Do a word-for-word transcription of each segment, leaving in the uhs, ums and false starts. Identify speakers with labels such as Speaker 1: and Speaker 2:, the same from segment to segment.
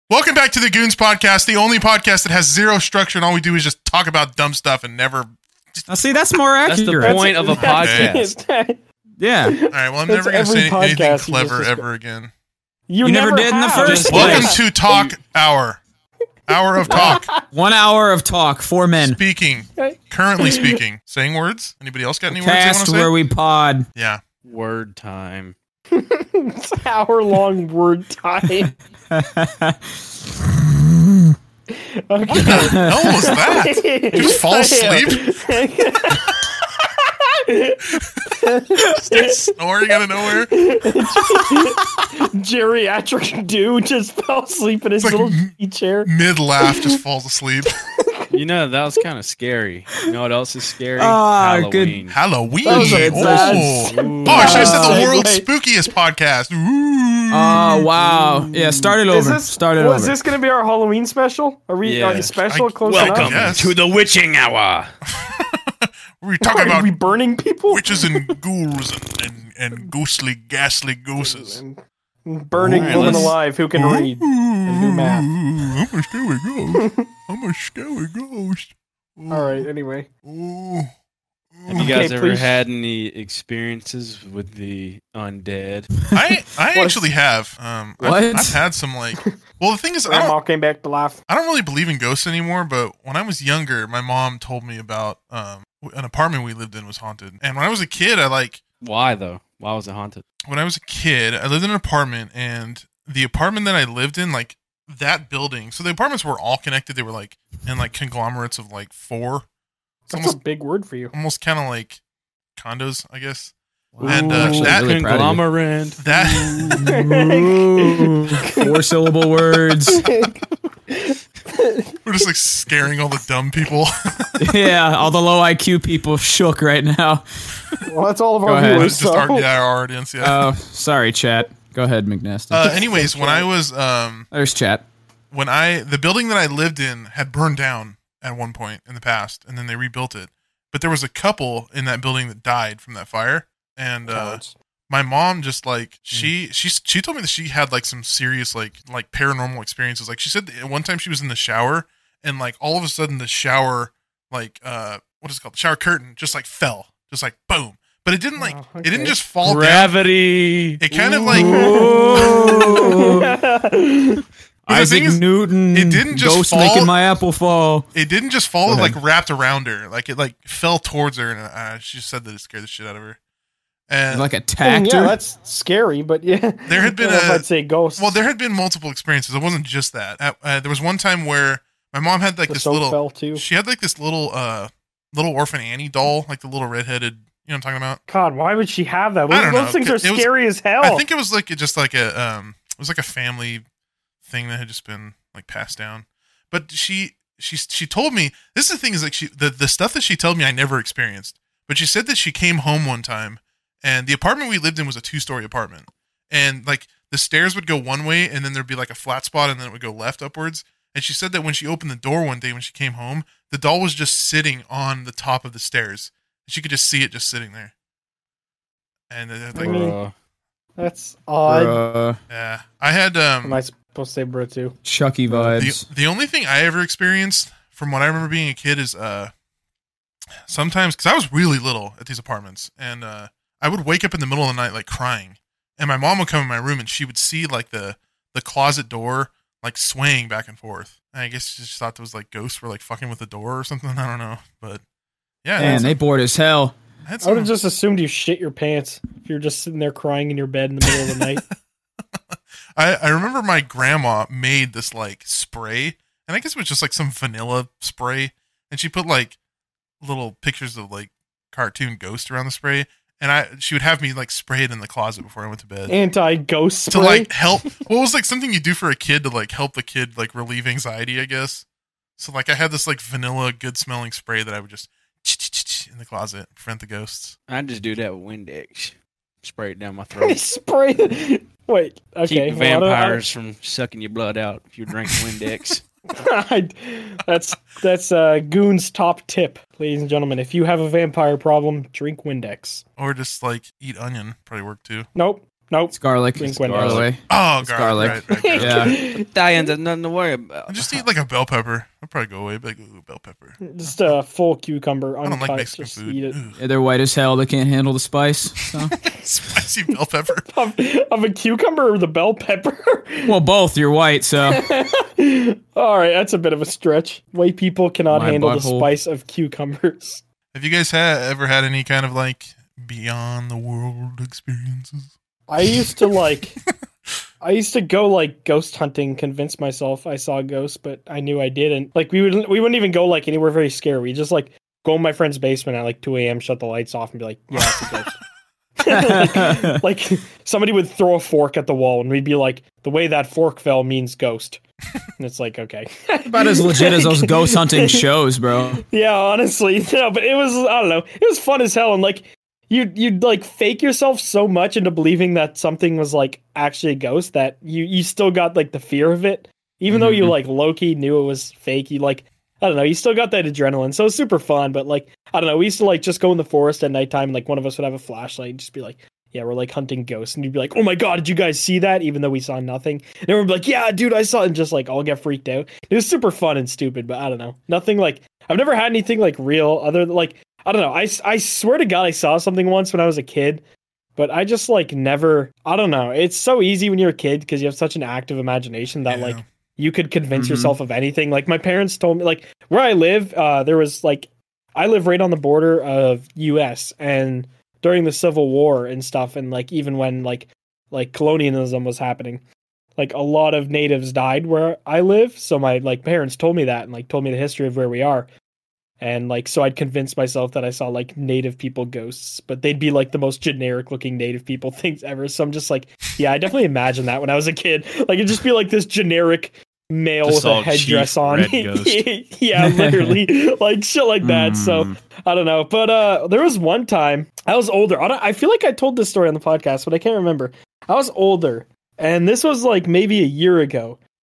Speaker 1: Welcome back to the Goons Podcast, the only podcast that has zero structure and all we do is just talk about dumb stuff and never...
Speaker 2: Now, see, that's more accurate.
Speaker 3: That's the point of a podcast.
Speaker 2: Yeah.
Speaker 1: All right, well, I'm
Speaker 4: That's
Speaker 1: never going to say
Speaker 4: every
Speaker 1: anything
Speaker 4: podcast you
Speaker 1: clever
Speaker 4: just-
Speaker 1: ever again.
Speaker 4: You,
Speaker 2: You never did in the
Speaker 4: have.
Speaker 2: first
Speaker 3: Just
Speaker 2: place.
Speaker 1: Welcome to Talk Hour. Hour of Talk.
Speaker 2: One hour of talk, four men.
Speaker 1: Speaking. Currently speaking. Saying words? Anybody else got any words they want
Speaker 2: Cast
Speaker 1: to say?
Speaker 2: where we pod.
Speaker 1: Yeah.
Speaker 3: Word time.
Speaker 4: It's an hour-long word time. Okay.
Speaker 1: What the hell was that? Did you just fall asleep? Just snoring out of nowhere?
Speaker 4: Geriatric dude just fell asleep in his
Speaker 1: It's like
Speaker 4: little
Speaker 1: m-
Speaker 4: e chair.
Speaker 1: Mid-laugh, just falls asleep.
Speaker 3: You know, that was kind of scary. You know what else is scary?
Speaker 2: Ah,
Speaker 3: Halloween.
Speaker 1: Halloween.
Speaker 4: That was a
Speaker 1: Oh,
Speaker 4: bad-
Speaker 1: oh I should have said the
Speaker 4: Uh,
Speaker 1: world's
Speaker 4: wait.
Speaker 1: spookiest podcast. Ooh.
Speaker 2: Oh, wow. Yeah, start it
Speaker 4: Is
Speaker 2: over.
Speaker 4: this,
Speaker 2: Start it
Speaker 4: well,
Speaker 2: over.
Speaker 4: is this going to be our Halloween special? Are we
Speaker 3: Yeah.
Speaker 4: are you special
Speaker 1: I-
Speaker 4: close
Speaker 3: Welcome
Speaker 4: enough?
Speaker 1: Yes.
Speaker 3: to the witching hour.
Speaker 1: We're talking
Speaker 4: Are
Speaker 1: about
Speaker 4: we burning people?
Speaker 1: witches and ghouls and, and, and ghostly, ghastly ghosts.
Speaker 4: And burning
Speaker 3: Alright,
Speaker 4: women
Speaker 3: let's-
Speaker 4: alive who can read and do math.
Speaker 1: I'm a scary ghost. I'm a scary ghost.
Speaker 4: All right. Anyway,
Speaker 1: Ooh.
Speaker 3: Have you guys
Speaker 4: Okay,
Speaker 3: ever
Speaker 4: please.
Speaker 3: had any experiences with the undead?
Speaker 1: I I
Speaker 4: What?
Speaker 1: actually have. Um, I've,
Speaker 2: What?
Speaker 1: I've had some like. Well, the thing is, I
Speaker 4: Grandma
Speaker 1: don't,
Speaker 4: came back to life.
Speaker 1: I don't really believe in ghosts anymore. But when I was younger, my mom told me about um an apartment we lived in was haunted. And when I was a kid, I like
Speaker 3: Why though? Why was it haunted?
Speaker 1: when I was a kid, I lived in an apartment, and the apartment that I lived in, like that building. So the apartments were all connected. They were like in like conglomerates of like four. It's
Speaker 4: That's
Speaker 1: almost
Speaker 4: a big word for you.
Speaker 1: almost kind of like condos, I guess.
Speaker 2: Wow.
Speaker 1: And, uh,
Speaker 2: I'm actually
Speaker 1: that-
Speaker 2: really proud of you.
Speaker 3: Conglomerate.
Speaker 1: That
Speaker 2: Ooh, four syllable words.
Speaker 1: we're just like scaring all the dumb people.
Speaker 2: Yeah, all the low I Q people shook right now.
Speaker 4: Well, that's all of
Speaker 2: Go
Speaker 4: our
Speaker 2: ahead.
Speaker 4: viewers.
Speaker 1: just
Speaker 4: So.
Speaker 1: our, yeah, our audience. Yeah.
Speaker 2: Oh, sorry, chat. Go ahead, McNasty.
Speaker 1: Uh, anyways, when I was um
Speaker 2: There's chat.
Speaker 1: when I the building that I lived in had burned down at one point in the past, and then they rebuilt it. But there was a couple in that building that died from that fire, and uh,
Speaker 4: Cowards.
Speaker 1: my mom just like she she she told me that she had like some serious like like paranormal experiences. Like she said that one time she was in the shower, and like all of a sudden the shower like uh what is it called, the shower curtain just like fell, just like boom. But it didn't like
Speaker 4: Oh,
Speaker 1: it didn't
Speaker 4: okay.
Speaker 1: just fall down.
Speaker 3: Gravity.
Speaker 1: It kind of like
Speaker 2: Ooh.
Speaker 1: But the
Speaker 2: Isaac
Speaker 1: thing is,
Speaker 2: Newton.
Speaker 1: it didn't just
Speaker 2: ghost
Speaker 1: fall-
Speaker 2: making my apple fall.
Speaker 1: it didn't just fall.
Speaker 2: Go
Speaker 1: It
Speaker 2: ahead.
Speaker 1: like wrapped around her. Like it like fell towards her, and uh, she said that it scared the shit out of her. And
Speaker 2: Like
Speaker 4: I mean,
Speaker 2: attacked
Speaker 4: yeah,
Speaker 2: her.
Speaker 4: that's scary, but yeah.
Speaker 1: There had been
Speaker 4: I don't know if
Speaker 1: a-
Speaker 4: I'd say ghosts.
Speaker 1: well, there had been multiple experiences. It wasn't just that. Uh, uh, there was one time where my mom had like
Speaker 4: the
Speaker 1: this
Speaker 4: soap
Speaker 1: little.
Speaker 4: fell too.
Speaker 1: She had like this little uh little orphan Annie doll, like the little redheaded. You know what I'm talking about?
Speaker 4: God, why would she have that?
Speaker 1: I
Speaker 4: Those,
Speaker 1: don't
Speaker 4: those
Speaker 1: know.
Speaker 4: things are
Speaker 1: It was-
Speaker 4: scary as hell.
Speaker 1: I think it was like just like a um it was like a family thing that had just been like passed down. But she she she told me, this is the thing, is like she the, the stuff that she told me I never experienced. But she said that she came home one time, and the apartment we lived in was a two-story apartment. And like the stairs would go one way, and then there'd be like a flat spot, and then it would go left upwards. And she said that when she opened the door one day when she came home, the doll was just sitting on the top of the stairs. She could just see it just sitting there. And uh, like
Speaker 4: I mean,
Speaker 3: Bruh.
Speaker 4: That's odd.
Speaker 2: Uh,
Speaker 1: yeah, I had um
Speaker 4: Am I supposed to say bro too?
Speaker 2: Chucky vibes.
Speaker 1: The, the only thing I ever experienced from what I remember being a kid is uh sometimes, because I was really little at these apartments, and uh I would wake up in the middle of the night like crying, and my mom would come in my room and she would see like the the closet door like swaying back and forth. And I guess she just thought it was like ghosts were like fucking with the door or something. I don't know, but yeah,
Speaker 2: Man,
Speaker 1: that's-
Speaker 2: they bored as hell.
Speaker 1: I had
Speaker 4: I would
Speaker 1: some,
Speaker 4: have just assumed you shit your pants if you're just sitting there crying in your bed in the middle of the night.
Speaker 1: I, I remember my grandma made this like spray, and I guess it was just like some vanilla spray, and she put like little pictures of like cartoon ghosts around the spray, and I she would have me like spray it in the closet before I went to bed
Speaker 4: Anti-ghost
Speaker 1: to
Speaker 4: spray.
Speaker 1: like help. What was like something you do for a kid to like help the kid like relieve anxiety, I guess. So like I had this like vanilla good smelling spray that I would just in the closet prevent the ghosts.
Speaker 3: I just do that with Windex. Spray it down my throat.
Speaker 4: spray. the- Wait. Okay.
Speaker 3: Keep
Speaker 4: well, I don't- I don't-
Speaker 3: vampires from sucking your blood out if you drink Windex.
Speaker 4: that's that's uh, Goon's top tip, ladies and gentlemen. If you have a vampire problem, drink Windex.
Speaker 1: Or just like eat onion, probably work too.
Speaker 4: Nope. Nope.
Speaker 2: It's garlic.
Speaker 4: Drink
Speaker 2: It's
Speaker 4: when
Speaker 2: garlic.
Speaker 1: Oh,
Speaker 2: It's
Speaker 1: garlic.
Speaker 2: garlic.
Speaker 1: Right, right, garlic.
Speaker 2: Yeah.
Speaker 3: Diane has nothing to worry about.
Speaker 1: I just eat like a bell pepper. I'll probably go away, but like, ooh, bell pepper.
Speaker 4: Just a full cucumber,
Speaker 1: I don't
Speaker 4: uncut.
Speaker 1: like Mexican
Speaker 4: Just
Speaker 1: food.
Speaker 4: eat it.
Speaker 1: Ooh.
Speaker 2: Yeah, they're white as hell. They can't handle the spice. So.
Speaker 1: Spicy bell pepper.
Speaker 4: Of, of a cucumber or the bell pepper?
Speaker 2: Well, both. You're white, so.
Speaker 4: All right, that's a bit of a stretch. White people cannot
Speaker 2: My
Speaker 4: handle the
Speaker 2: butthole.
Speaker 4: spice of cucumbers.
Speaker 1: Have you guys had ever had any kind of like beyond the world experiences?
Speaker 4: I used to like, I used to go like ghost hunting, convince myself I saw a ghost, but I knew I didn't. Like we would, we wouldn't even go like anywhere very scary. We just like go in my friend's basement at like two a.m., shut the lights off, and be like, "Yeah, it's a ghost." like, like somebody would throw a fork at the wall, and we'd be like, "The way that fork fell means ghost." And it's like, okay,
Speaker 2: About as legit as those ghost hunting shows, bro.
Speaker 4: yeah, honestly, no, but it was, I don't know, it was fun as hell, and like. You you'd like fake yourself so much into believing that something was like actually a ghost that you, you still got like the fear of it, even mm-hmm. though you like low key knew it was fake. You like I don't know, you still got that adrenaline, so it was super fun. But like I don't know, we used to like just go in the forest at nighttime, and like one of us would have a flashlight and just be like, yeah, we're like hunting ghosts, and you'd be like, oh my god, did you guys see that? Even though we saw nothing, and everyone would be like, yeah, dude, I saw it, and just like all get freaked out. It was super fun and stupid, but I don't know, nothing like I've never had anything like real other than like. I don't know. I, I swear to God, I saw something once when I was a kid, but I just like never, I don't know. It's so easy when you're a kid because you have such an active imagination that yeah. like you could convince mm-hmm. yourself of anything. Like my parents told me, like where I live, uh, there was like, I live right on the border of U S and during the Civil War and stuff. And like, even when like, like colonialism was happening, like a lot of natives died where I live. So my like parents told me that and like told me the history of where we are. And like, so I'd convince myself that I saw like native people ghosts, but they'd be like the most generic looking native people things ever. So I'm just like, yeah, I definitely imagined that when I was a kid. Like it'd just be like this generic male
Speaker 3: just
Speaker 4: with a headdress on. Yeah, literally like shit like that. Mm. So I don't know. But uh, there was one time I was older. I, don't, I feel like I told this story on the podcast, but I can't remember. I was older and this was like maybe a year ago.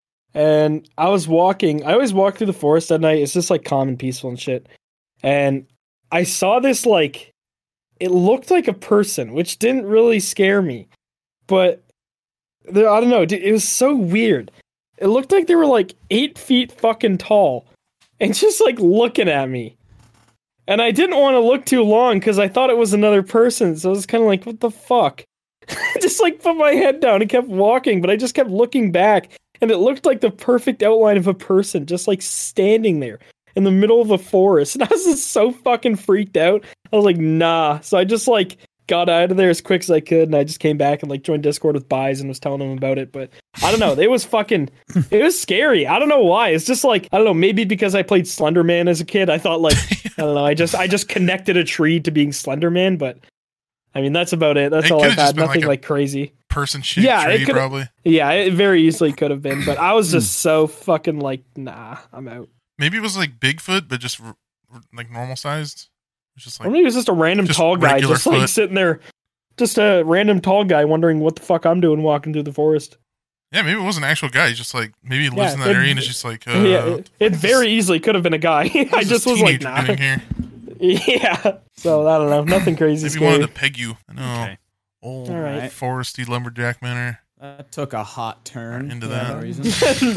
Speaker 4: And I was walking, I always walk through the forest at night. It's just like calm and peaceful and shit. And I saw this like, it looked like a person, which didn't really scare me. But there, I don't know, it was so weird. It looked like they were like eight feet fucking tall and just like looking at me. And I didn't want to look too long because I thought it was another person. So I was kind of like, what the fuck? Just like put my head down and kept walking, but I just kept looking back. And it looked like the perfect outline of a person just like standing there in the middle of a forest. And I was just so fucking freaked out. I was like, nah. So I just like got out of there as quick as I could. And I just came back and like joined Discord with Buys and was telling them about it. But I don't know. It was fucking, it was scary. I don't know why. It's just like, I don't know, maybe because I played Slender Man as a kid. I thought like, I don't know. I just, I just connected a tree to being Slender Man. But I mean, that's about it. That's
Speaker 1: it
Speaker 4: all I've had.
Speaker 1: like,
Speaker 4: Nothing like crazy.
Speaker 1: Person shaped
Speaker 4: yeah,
Speaker 1: tree, probably.
Speaker 4: Yeah, it very easily could have been, but I was just so fucking like, nah, I'm out.
Speaker 1: Maybe it was like Bigfoot, but just r- r- like normal sized. It's just like
Speaker 4: or maybe it was just a random
Speaker 1: just
Speaker 4: tall guy, just
Speaker 1: foot.
Speaker 4: like sitting there, just a random tall guy wondering what the fuck I'm doing walking through the forest.
Speaker 1: Yeah, maybe it was an actual guy. He's just like maybe he lives
Speaker 4: yeah,
Speaker 1: in that
Speaker 4: it,
Speaker 1: area and it's just like uh,
Speaker 4: yeah, it, it very easily could have been a guy. I just was like, nah.
Speaker 1: Here?
Speaker 4: Yeah, so I don't know, nothing crazy.
Speaker 1: Maybe
Speaker 4: scary.
Speaker 1: wanted to peg you. I know.
Speaker 3: Okay.
Speaker 1: Old
Speaker 4: All right.
Speaker 1: foresty lumberjack manner.
Speaker 2: That took a hot turn.
Speaker 1: Into
Speaker 2: for
Speaker 1: that.
Speaker 2: reason.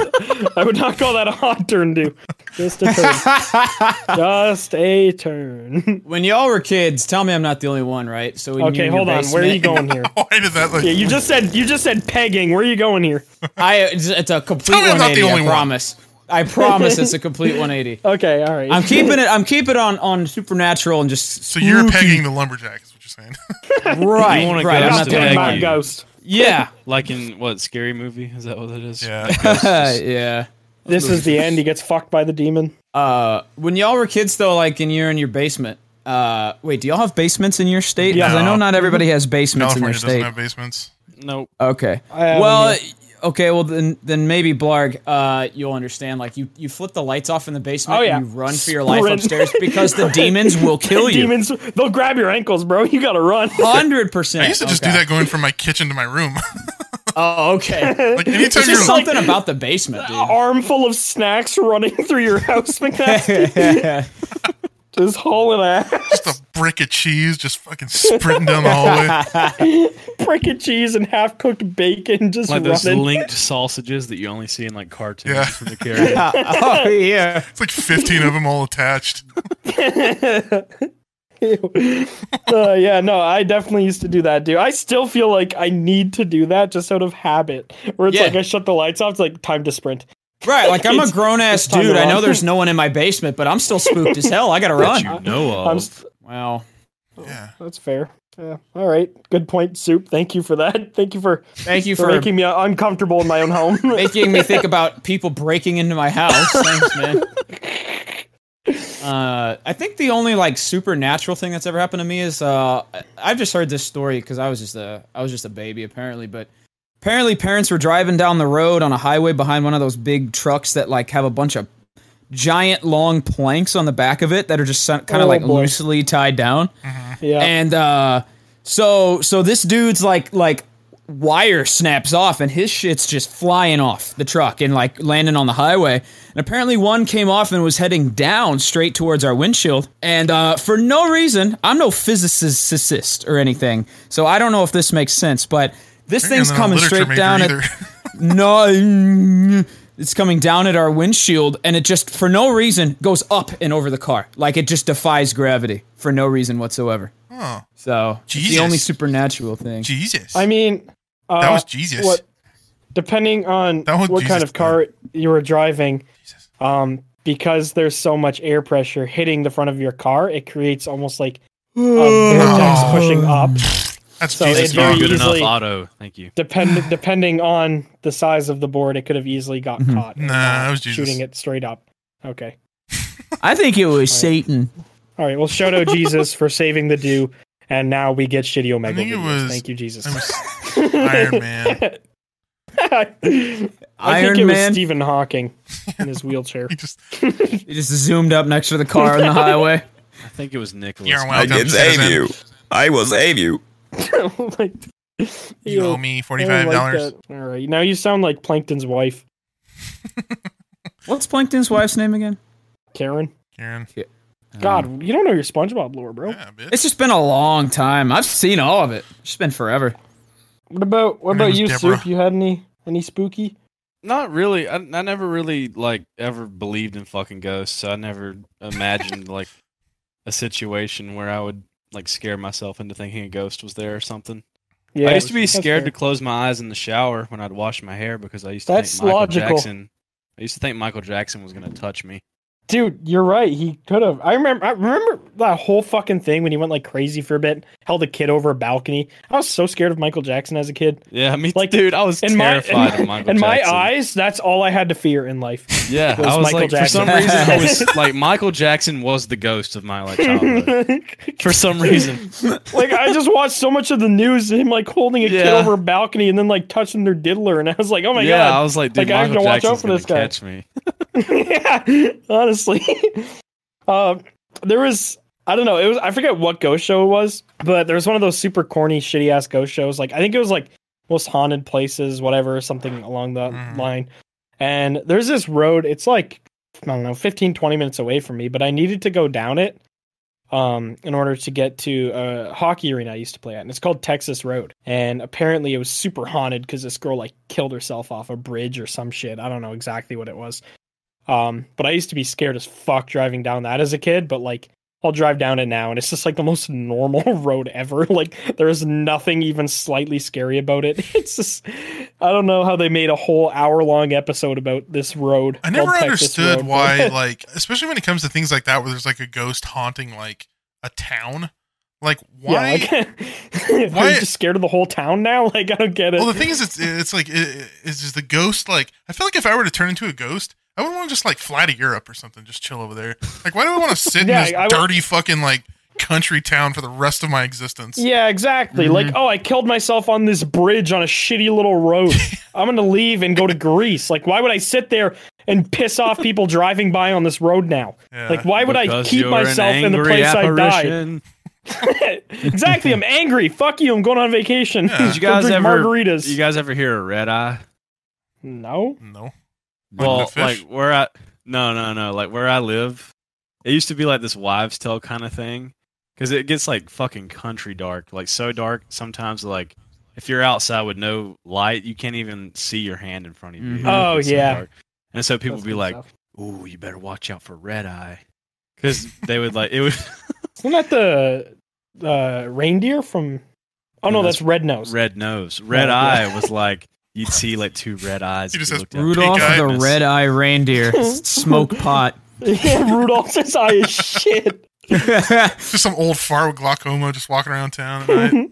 Speaker 4: I would not call that a hot turn, dude. Just a turn. Just a turn.
Speaker 2: When y'all were kids, tell me I'm not the only one, right? So when
Speaker 4: okay,
Speaker 2: you
Speaker 4: hold on. Where are you going here?
Speaker 1: Why did that? Like,
Speaker 4: yeah, you just said you just said pegging. Where are you going here?
Speaker 2: I it's, it's a complete
Speaker 1: Tell me I'm not the
Speaker 2: one eighty.
Speaker 1: only
Speaker 2: I
Speaker 1: one.
Speaker 2: promise. I promise it's a complete one eighty.
Speaker 4: Okay, all right.
Speaker 2: I'm keeping it. I'm keeping it on on supernatural and just.
Speaker 1: so you're
Speaker 2: spooky.
Speaker 1: pegging the lumberjack, is what you're saying?
Speaker 2: Right,
Speaker 3: You want a
Speaker 2: right. I'm
Speaker 3: ghost
Speaker 2: not
Speaker 3: to
Speaker 2: the only
Speaker 3: peg
Speaker 2: one.
Speaker 3: you.
Speaker 4: Ghost.
Speaker 2: Yeah,
Speaker 3: Like in what, Scary Movie? Is that what it is?
Speaker 1: Yeah.
Speaker 2: yeah.
Speaker 4: This is the end. He gets fucked by the demon.
Speaker 2: Uh, when y'all were kids, though, like, and you're in your basement. Uh, wait, do y'all have basements in your state? Because
Speaker 1: Yeah.
Speaker 2: I know not everybody has basements in
Speaker 1: California
Speaker 2: their
Speaker 1: doesn't
Speaker 2: state.
Speaker 1: have basements.
Speaker 3: Nope.
Speaker 2: Okay.
Speaker 4: I have
Speaker 2: Well,
Speaker 4: them,
Speaker 2: okay. Well, then, then maybe Blarg, uh, you'll understand. Like, you, you flip the lights off in the basement
Speaker 4: Oh, yeah.
Speaker 2: and you run for your life
Speaker 4: Sprint.
Speaker 2: upstairs because the demons will kill you.
Speaker 4: Demons, they'll grab your ankles, bro. You gotta run.
Speaker 2: Hundred percent.
Speaker 1: I used to just do that going from my kitchen to my room.
Speaker 2: Oh, okay.
Speaker 1: Like anytime
Speaker 2: There's
Speaker 1: you're
Speaker 2: just something about the basement, dude.
Speaker 4: Armful of snacks running through your house, McNasty. Just hauling ass.
Speaker 1: just a brick of cheese just fucking sprinting down the hallway.
Speaker 4: Brick of cheese and half cooked bacon just
Speaker 3: Like those
Speaker 4: running.
Speaker 3: linked sausages that you only see in like cartoons
Speaker 1: Yeah.
Speaker 3: from the carrier.
Speaker 2: Oh yeah.
Speaker 1: It's like fifteen of them all attached.
Speaker 4: uh, yeah, no, I definitely used to do that, dude. I still feel like I need to do that just out of habit. Where it's
Speaker 2: Yeah.
Speaker 4: like I shut the lights off, it's like time to sprint.
Speaker 2: Right, like I'm a
Speaker 4: It's-
Speaker 2: grown ass
Speaker 4: it's time to
Speaker 2: dude. I know
Speaker 4: run.
Speaker 2: there's no one in my basement, but I'm still spooked as hell. I gotta
Speaker 3: That
Speaker 2: run.
Speaker 3: you know of.
Speaker 4: I'm st-
Speaker 2: Wow.
Speaker 1: Yeah.
Speaker 4: that's fair. Yeah. All right. Good point, Soup. Thank you for that. Thank you for,
Speaker 2: Thank you
Speaker 4: for
Speaker 2: for
Speaker 4: making me uncomfortable in my own home.
Speaker 2: making me think about people breaking into my house. Thanks, man. Uh, I think the only like supernatural thing that's ever happened to me is uh, I've just heard this story because I was just a I was just a baby apparently, but apparently parents were driving down the road on a highway behind one of those big trucks that like have a bunch of giant long planks on the back of it that are just kind of
Speaker 4: Oh,
Speaker 2: like
Speaker 4: boy.
Speaker 2: loosely tied down.
Speaker 4: yeah.
Speaker 2: And uh, so so this dude's like like wire snaps off and his shit's just flying off the truck and like landing on the highway. And apparently one came off and was heading down straight towards our windshield. And uh, for no reason, I'm no physicist or anything, so I don't know if this makes sense, but this
Speaker 1: You're
Speaker 2: thing's
Speaker 1: not a
Speaker 2: coming
Speaker 1: literature
Speaker 2: straight
Speaker 1: major
Speaker 2: down at
Speaker 1: either.
Speaker 2: no. It's coming down at our windshield, and it just, for no reason, goes up and over the car. Like, it just defies gravity for no reason whatsoever.
Speaker 1: Oh,
Speaker 2: So, it's
Speaker 1: Jesus.
Speaker 2: the only supernatural thing.
Speaker 1: Jesus.
Speaker 4: I mean, uh,
Speaker 1: That was Jesus.
Speaker 4: What, depending on
Speaker 1: That was
Speaker 4: what kind
Speaker 1: Jesus,
Speaker 4: of car you were driving, um, because there's so much air pressure hitting the front of your car, it creates almost like a vortex
Speaker 1: Oh.
Speaker 4: pushing up.
Speaker 1: That's
Speaker 4: so
Speaker 1: Jesus.
Speaker 4: it
Speaker 3: Not
Speaker 4: very
Speaker 3: good
Speaker 4: easily-
Speaker 3: enough auto. Thank you.
Speaker 4: Depend depending on the size of the board, it could have easily got
Speaker 2: Mhm.
Speaker 4: caught. and
Speaker 1: Nah,
Speaker 4: not
Speaker 1: that was Jesus.
Speaker 4: shooting it straight up. Okay.
Speaker 2: I think it was Satan.
Speaker 4: All right. Well, shout out Jesus for saving the do, and now we get shitty Omega.
Speaker 1: think it
Speaker 4: videos.
Speaker 1: was-
Speaker 4: Thank you, Jesus.
Speaker 1: It was Iron Man.
Speaker 4: I think
Speaker 2: Iron
Speaker 4: it
Speaker 2: Man?
Speaker 4: was Stephen Hawking in his wheelchair.
Speaker 1: He just,
Speaker 2: He just zoomed up next to the car on the highway.
Speaker 3: I think it was Nicholas.
Speaker 1: You're
Speaker 5: I
Speaker 1: welcome.
Speaker 5: can save you. I will save you.
Speaker 4: like,
Speaker 1: you owe me forty-five dollars.
Speaker 4: All right. Now you sound like Plankton's wife,
Speaker 2: What's Plankton's wife's name again?
Speaker 4: Karen.
Speaker 1: Karen.
Speaker 4: God, you don't know your SpongeBob lore, bro.
Speaker 1: Yeah, bitch.
Speaker 2: It's just been a long time. I've seen all of it. It's been forever.
Speaker 4: What about what
Speaker 1: Her name
Speaker 4: about
Speaker 1: was
Speaker 4: you,
Speaker 1: Deborah.
Speaker 4: Soup? You had any any spooky?
Speaker 3: Not really. I, I never really like ever believed in fucking ghosts. So I never imagined like a situation where I would like scare myself into thinking a ghost was there or something.
Speaker 4: Yeah,
Speaker 3: I used to be
Speaker 4: that's
Speaker 3: scared
Speaker 4: fair.
Speaker 3: to close my eyes in the shower when I'd wash my hair because I used to
Speaker 4: That's
Speaker 3: think Michael
Speaker 4: logical.
Speaker 3: Jackson. I used to think Michael Jackson was gonna touch me.
Speaker 4: Dude, you're right. He could have. I remember. I remember that whole fucking thing when he went like crazy for a bit, held a kid over a balcony. I was so scared of Michael Jackson as a kid.
Speaker 3: Yeah, me
Speaker 4: Like,
Speaker 3: dude. I was
Speaker 4: In my
Speaker 3: terrified
Speaker 4: in,
Speaker 3: of Michael
Speaker 4: in my
Speaker 3: Jackson.
Speaker 4: eyes, that's all I had to fear in life.
Speaker 3: Yeah,
Speaker 4: was
Speaker 3: I was
Speaker 4: Michael
Speaker 3: like,
Speaker 4: Jackson.
Speaker 3: for some reason, I was like, Michael Jackson was the ghost of my like childhood. For some reason,
Speaker 4: Like I just watched so much of the news, him like holding a kid
Speaker 3: Yeah.
Speaker 4: over a balcony and then like touching their diddler, and I was like, oh my
Speaker 3: yeah, I
Speaker 4: god.
Speaker 3: was like, dude,
Speaker 4: Like, I have
Speaker 3: Michael
Speaker 4: to watch out
Speaker 3: Jackson's
Speaker 4: for
Speaker 3: gonna
Speaker 4: this guy.
Speaker 3: catch me.
Speaker 4: Yeah, honestly. Um, there was I don't know, it was I forget what ghost show it was, but there was one of those super corny, shitty ass ghost shows. Like I think it was like Most Haunted Places, whatever, something along that
Speaker 1: Mhm.
Speaker 4: line. And there's this road, it's like I don't know, fifteen, twenty minutes away from me, but I needed to go down it um in order to get to a hockey arena I used to play at, and it's called Texas Road. And apparently it was super haunted because this girl like killed herself off a bridge or some shit. I don't know exactly what it was. Um, but I used to be scared as fuck driving down that as a kid, but like I'll drive down it now and it's just like the most normal road ever. Like there is nothing even slightly scary about it. It's just I don't know how they made a whole hour long episode about this road.
Speaker 1: I never
Speaker 4: called Texas
Speaker 1: understood
Speaker 4: Road.
Speaker 1: why, like, especially when it comes to things like that, where there's like a ghost haunting like a town. Like, why?
Speaker 4: Yeah, like, are
Speaker 1: why-
Speaker 4: you just scared of the whole town now? Like I don't get it.
Speaker 1: Well, the thing is, it's it's like it, it's just the ghost. Like, I feel like if I were to turn into a ghost, I would want to just like fly to Europe or something, just chill over there. Like, why do I want to sit
Speaker 4: Yeah,
Speaker 1: in this
Speaker 4: I would-
Speaker 1: dirty fucking like country town for the rest of my existence?
Speaker 4: Yeah, exactly.
Speaker 1: Mm-hmm.
Speaker 4: Like, oh, I killed myself on this bridge on a shitty little road. I'm gonna leave and go to Greece. Like, why would I sit there and piss off people driving by on this road now?
Speaker 1: Yeah.
Speaker 4: Like, why would I
Speaker 3: Because
Speaker 4: keep
Speaker 3: you're an
Speaker 4: myself in the
Speaker 3: angry
Speaker 4: place I died?
Speaker 3: apparition.
Speaker 4: Exactly. I'm angry. Fuck you. I'm going on vacation.
Speaker 1: Yeah. Did
Speaker 3: You
Speaker 4: Go
Speaker 3: guys
Speaker 4: drink
Speaker 3: ever?
Speaker 4: margaritas?
Speaker 3: You guys ever hear a red eye?
Speaker 4: No.
Speaker 1: No. Like
Speaker 3: Well,
Speaker 1: the fish?
Speaker 3: like where I no no no like where I live, it used to be like this wives' tale kind of thing. because it gets like fucking country dark, like so dark sometimes. Like if you're outside with no light, you can't even see your hand in front of you.
Speaker 2: Mhm.
Speaker 4: Oh,
Speaker 3: It's so
Speaker 4: yeah.
Speaker 3: dark. And so people
Speaker 4: That's
Speaker 3: be
Speaker 4: good
Speaker 3: like,
Speaker 4: stuff.
Speaker 3: "Ooh, you better watch out for red eye," because they would like it would.
Speaker 4: Isn't that the uh, reindeer from? Oh no,
Speaker 3: No,
Speaker 4: that's
Speaker 3: that's
Speaker 4: Red Nose.
Speaker 3: Red nose, red
Speaker 4: Oh,
Speaker 3: eye
Speaker 4: yeah.
Speaker 3: was like you'd see like two red eyes.
Speaker 1: He
Speaker 3: if
Speaker 1: just
Speaker 3: you
Speaker 1: has
Speaker 3: looked out.
Speaker 2: Rudolph
Speaker 1: Pink
Speaker 2: the
Speaker 1: eye.
Speaker 2: red eye reindeer, smoke pot.
Speaker 4: Yeah, Rudolph's his eye is shit.
Speaker 1: Just some old fart with glaucoma just walking around town at night.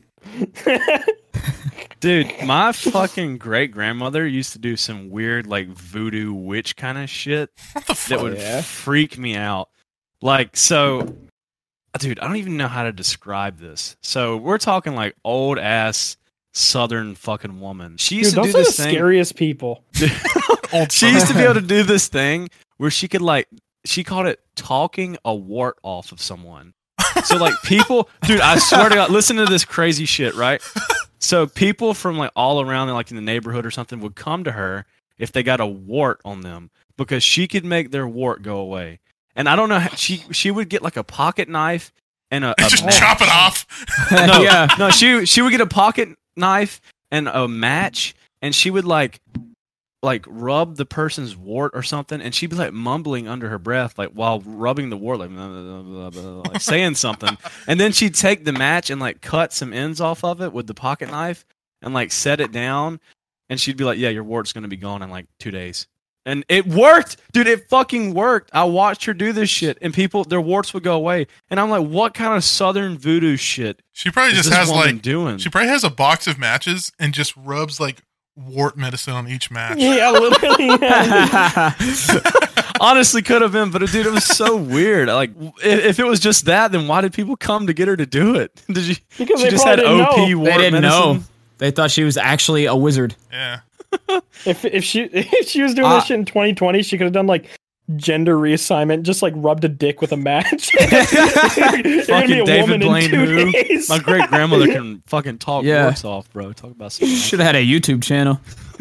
Speaker 3: Dude, my fucking great grandmother used to do some weird like voodoo witch kind of shit
Speaker 1: What the
Speaker 3: that
Speaker 1: fuck?
Speaker 3: would
Speaker 4: yeah.
Speaker 3: freak me out. Like, so, dude, I don't even know how to describe this. So we're talking like old ass Southern fucking woman. She used
Speaker 4: Dude,
Speaker 3: to
Speaker 4: those
Speaker 3: do
Speaker 4: are the
Speaker 3: this thing.
Speaker 4: scariest people.
Speaker 1: Old
Speaker 3: She used to be able to do this thing where she could like she called it talking a wart off of someone. So like people, dude, I swear to God, listen to this crazy shit, right? So people from like all around, like in the neighborhood or something, would come to her if they got a wart on them because she could make their wart go away. And I don't know, how, she she would get like a pocket knife and a, a
Speaker 1: just
Speaker 3: match.
Speaker 1: chop it off.
Speaker 3: No,
Speaker 2: yeah.
Speaker 3: no, she she would get a pocket knife and a match, and she would like like rub the person's wart or something, and she'd be like mumbling under her breath, like while rubbing the wart, like, blah, blah, blah, blah, like saying something, and then she'd take the match and like cut some ends off of it with the pocket knife and like set it down, and she'd be like, "Yeah, your wart's gonna be gone in like two days." And it worked, dude. It fucking worked. I watched her do this shit, and people, their warts would go away. And I'm like, what kind of Southern voodoo shit
Speaker 1: She probably
Speaker 3: is
Speaker 1: just
Speaker 3: this
Speaker 1: has
Speaker 3: woman
Speaker 1: like
Speaker 3: doing?
Speaker 1: she probably has a box of matches and just rubs like wart medicine on each match.
Speaker 4: Yeah, literally. Yeah.
Speaker 3: Honestly, could have been, but dude, it was so weird. Like, if, if it was just that, then why did people come to get her to do it? Did you?
Speaker 4: Because
Speaker 3: she
Speaker 4: they
Speaker 3: just had
Speaker 4: probably
Speaker 3: O
Speaker 4: didn't
Speaker 3: P
Speaker 4: know.
Speaker 3: wart
Speaker 2: They didn't
Speaker 3: medicine?
Speaker 2: know. They thought she was actually a wizard.
Speaker 1: Yeah.
Speaker 4: If if she if she was doing
Speaker 2: Uh,
Speaker 4: this shit in twenty twenty, she could have done like gender reassignment, just like rubbed a dick with a match. You're gonna be
Speaker 3: Fucking
Speaker 4: a
Speaker 3: David
Speaker 4: woman in
Speaker 3: Blaine
Speaker 4: two
Speaker 3: who?
Speaker 4: days.
Speaker 3: My great grandmother can fucking talk
Speaker 2: Yeah.
Speaker 3: warts off, bro. Talk about something. else.
Speaker 2: Should have had a YouTube channel.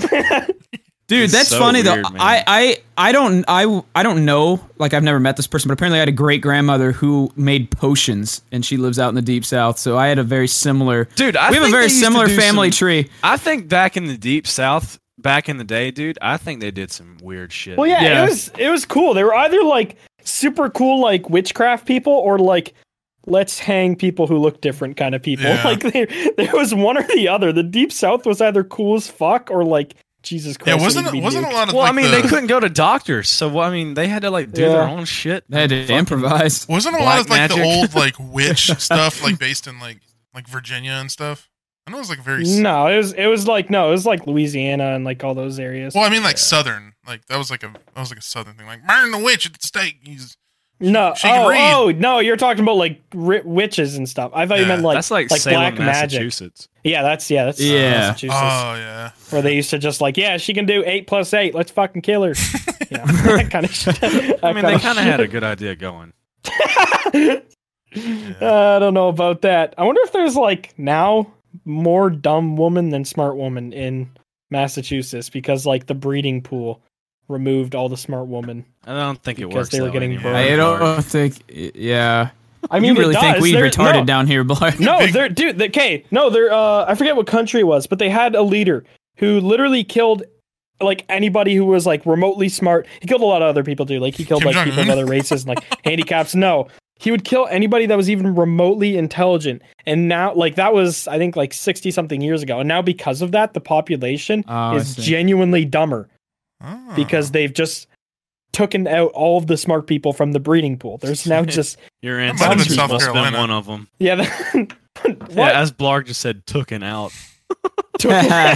Speaker 2: Dude,
Speaker 3: It's
Speaker 2: that's
Speaker 3: so
Speaker 2: funny
Speaker 3: weird,
Speaker 2: though.
Speaker 3: man.
Speaker 2: I, I I don't I I don't know. Like I've never met this person, but apparently I had a great grandmother who made potions, and she lives out in the deep south. So I had a very similar.
Speaker 3: Dude, I
Speaker 2: we have a
Speaker 3: think
Speaker 2: very
Speaker 3: they used to
Speaker 2: similar
Speaker 3: do
Speaker 2: family
Speaker 3: some-
Speaker 2: tree.
Speaker 3: I think back in the deep south, back in the day, dude, I think they did some weird shit.
Speaker 4: Well, yeah,
Speaker 2: Yeah.
Speaker 4: it was it was cool. They were either like super cool, like witchcraft people, or like let's hang people who look different kind of people.
Speaker 1: Yeah.
Speaker 4: Like there, there was one or the other. The Deep South was either cool as fuck or like Jesus Christ.
Speaker 1: Yeah,
Speaker 4: we
Speaker 1: wasn't
Speaker 4: need to be
Speaker 1: wasn't a
Speaker 4: nuked.
Speaker 1: lot of
Speaker 3: Well,
Speaker 1: like
Speaker 3: I mean,
Speaker 1: the,
Speaker 3: they couldn't go to doctors, so well, I mean, they had to like do their
Speaker 4: Yeah.
Speaker 3: own shit.
Speaker 2: They had to
Speaker 3: Fucking-
Speaker 2: improvise.
Speaker 1: wasn't a
Speaker 3: black
Speaker 1: lot of like the
Speaker 3: magic.
Speaker 1: old like witch stuff like based in like like Virginia and stuff. I know it was like very s-
Speaker 4: No, it was it was like no, it was like Louisiana and like all those areas.
Speaker 1: well, I mean like southern. Like that was like a that was like a southern thing. Like burn the witch at the stake. He's
Speaker 4: No,
Speaker 1: she can
Speaker 4: oh,
Speaker 1: read.
Speaker 4: oh, no, you're talking about like ri- witches and stuff. I thought you
Speaker 1: Yeah,
Speaker 4: meant like
Speaker 3: That's like,
Speaker 4: like
Speaker 3: Salem,
Speaker 4: black magic.
Speaker 3: Massachusetts.
Speaker 4: Yeah, that's yeah, that's uh,
Speaker 2: Yeah.
Speaker 4: Massachusetts.
Speaker 1: oh yeah.
Speaker 4: Where they used to just like, yeah, she can do eight plus eight. Let's fucking kill her. Yeah, that kind of shit.
Speaker 3: I mean, they kind of had a good idea going.
Speaker 4: Uh, I don't know about that. I wonder if there's like now more dumb woman than smart woman in Massachusetts because like the breeding pool removed all the smart woman.
Speaker 3: I don't think it
Speaker 4: Because
Speaker 3: works.
Speaker 4: they were
Speaker 3: that
Speaker 4: getting
Speaker 3: way anymore.
Speaker 2: I
Speaker 4: burned.
Speaker 2: don't think. Yeah.
Speaker 4: I mean,
Speaker 2: you really
Speaker 4: it
Speaker 2: think
Speaker 4: does.
Speaker 2: we
Speaker 4: They're-
Speaker 2: retarded
Speaker 4: no.
Speaker 2: down here, Blair?
Speaker 4: No, they're dude. they- Okay, no, they're. Uh, I forget what country it was, but they had a leader who literally killed like anybody who was like remotely smart. He killed a lot of other people too. Like he killed
Speaker 1: Kim
Speaker 4: like people of
Speaker 1: Jong-un?
Speaker 4: other races and like handicaps. No, he would kill anybody that was even remotely intelligent. And now, like that was I think like sixty something years ago. And now because of that, the population
Speaker 2: Oh, I
Speaker 4: is
Speaker 2: see.
Speaker 4: genuinely dumber
Speaker 1: Oh.
Speaker 4: because they've just taken out all of the smart people from the breeding pool. There's now just
Speaker 3: Your
Speaker 1: That might have been
Speaker 3: ancestors
Speaker 1: South
Speaker 3: must have been
Speaker 1: Carolina.
Speaker 3: one of them.
Speaker 4: yeah. that- what?
Speaker 3: Yeah, as Blarg just said, tooken out.
Speaker 4: Did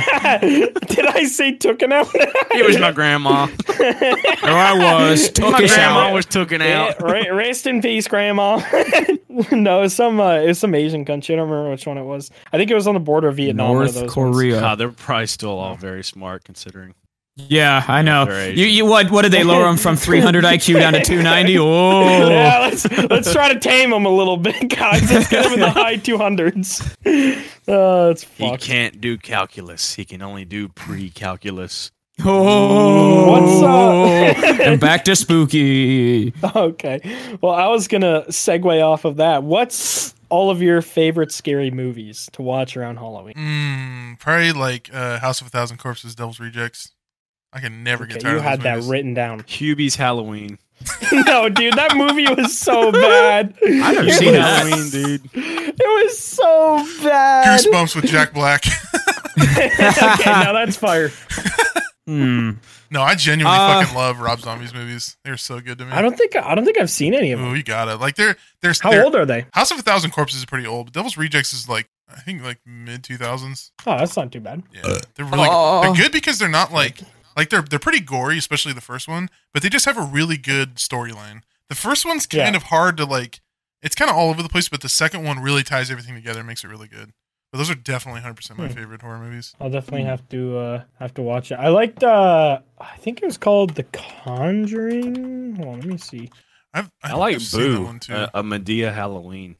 Speaker 4: I say tooken out?
Speaker 3: It was my grandma.
Speaker 2: There I was. Took
Speaker 3: My
Speaker 2: a
Speaker 3: grandma
Speaker 2: shower.
Speaker 3: was tooken
Speaker 4: Yeah,
Speaker 3: out.
Speaker 4: re- rest in peace, Grandma. No, it's some uh, it's some Asian country. I don't remember which one it was. I think it was on the border of Vietnam. one of
Speaker 2: North
Speaker 4: those ones.
Speaker 2: Korea.
Speaker 3: God, they're probably still all very smart considering.
Speaker 2: Yeah, I know.
Speaker 3: They're
Speaker 2: You,
Speaker 3: Asian.
Speaker 2: you what? What did they lower them from three hundred I Q down to two ninety? Oh,
Speaker 4: Yeah, let's let's try to tame him a little bit, guys. Let's get him in the high two hundreds. Oh, it's
Speaker 3: He
Speaker 4: fucked.
Speaker 3: can't do calculus. He can only do pre-calculus.
Speaker 2: oh.
Speaker 4: What's up?
Speaker 2: And back to spooky.
Speaker 4: Okay. Well, I was gonna segue off of that. What's all of your favorite scary movies to watch around Halloween?
Speaker 1: Mm, probably like uh, House of a Thousand Corpses, Devil's Rejects. I can never get
Speaker 4: Okay,
Speaker 1: tired
Speaker 4: you
Speaker 1: of
Speaker 4: had
Speaker 1: those
Speaker 4: that
Speaker 1: movies.
Speaker 4: written down.
Speaker 3: Hubie's Halloween.
Speaker 4: No, dude, that movie was so bad.
Speaker 2: I've never
Speaker 4: It
Speaker 2: seen
Speaker 4: was-
Speaker 2: that.
Speaker 3: Halloween, dude.
Speaker 4: It was so bad.
Speaker 1: Goosebumps with Jack Black.
Speaker 4: Okay, now that's fire.
Speaker 2: Hmm.
Speaker 1: No, I genuinely
Speaker 2: Uh,
Speaker 1: fucking love Rob Zombie's movies. They're so good to me.
Speaker 4: I don't think I don't think I've seen any of them.
Speaker 1: Ooh, you gotta like they're they're
Speaker 4: How
Speaker 1: they're-
Speaker 4: old are they?
Speaker 1: House of a Thousand Corpses is pretty old. But Devil's Rejects is like I think like mid two thousands.
Speaker 4: Oh, that's not too bad.
Speaker 1: Yeah, they're really
Speaker 2: Oh.
Speaker 1: they're good because they're not like like they're they're pretty gory, especially the first one. But they just have a really good storyline. The first one's kind
Speaker 4: Yeah.
Speaker 1: of hard to like. It's kind of all over the place, but the second one really ties everything together, and makes it really good. But those are definitely one hundred percent my
Speaker 4: Hmm.
Speaker 1: favorite horror movies.
Speaker 4: I'll definitely have to uh have to watch it. I liked uh I think it was called The Conjuring. Hold on, let me see.
Speaker 1: I've,
Speaker 3: I like
Speaker 1: I've seen that
Speaker 3: Boo,
Speaker 1: one too.
Speaker 3: uh, a Medea Halloween.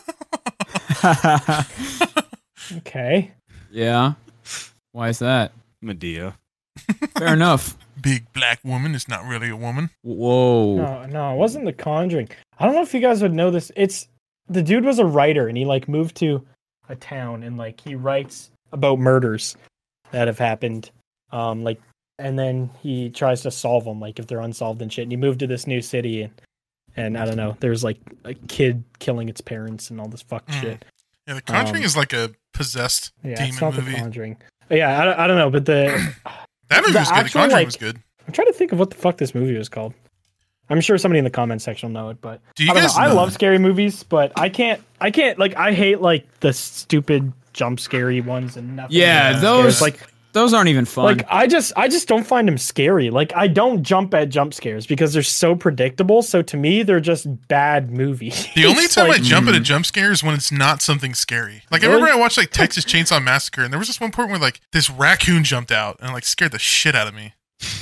Speaker 4: Okay.
Speaker 2: Yeah. Why is that?
Speaker 3: Medea.
Speaker 2: Fair enough.
Speaker 1: Big black woman is not really a woman.
Speaker 2: Whoa.
Speaker 4: No, no, it wasn't The Conjuring. I don't know if you guys would know this. It's the dude was a writer and he like moved to a town and like he writes about murders that have happened. Um like and then he tries to solve them like if they're unsolved and shit. And he moved to this new city and and I don't know, there's like a kid killing its parents and all this fucked
Speaker 1: Mm.
Speaker 4: shit.
Speaker 1: Yeah, The Conjuring
Speaker 4: Um,
Speaker 1: is like a possessed
Speaker 4: Yeah,
Speaker 1: demon
Speaker 4: it's not
Speaker 1: movie.
Speaker 4: The Conjuring. But yeah, I, don't- I don't know, but the
Speaker 1: That movie
Speaker 4: the
Speaker 1: was good. The
Speaker 4: actual,
Speaker 1: Conjuring
Speaker 4: like-
Speaker 1: was good.
Speaker 4: I'm trying to think of what the fuck this movie was called. I'm sure somebody in the comment section will know it, but
Speaker 1: Do you
Speaker 4: I, don't
Speaker 1: guys
Speaker 4: know. I
Speaker 1: know-
Speaker 4: love scary movies, but I can't. I can't like. I hate like the stupid jump scary ones and nothing.
Speaker 2: Yeah,
Speaker 1: Yeah,
Speaker 2: those
Speaker 4: like
Speaker 2: those aren't even fun.
Speaker 4: like I just I just don't find them scary. Like I don't jump at jump scares because they're so predictable. So to me, they're just bad movies.
Speaker 1: The only
Speaker 4: It's
Speaker 1: time
Speaker 4: like,
Speaker 1: I jump at a
Speaker 2: Mm.
Speaker 1: jump scare is when it's not something scary. Like I
Speaker 4: Really?
Speaker 1: remember I watched like Texas Chainsaw Massacre, and there was this one point where like this raccoon jumped out and like scared the shit out of me.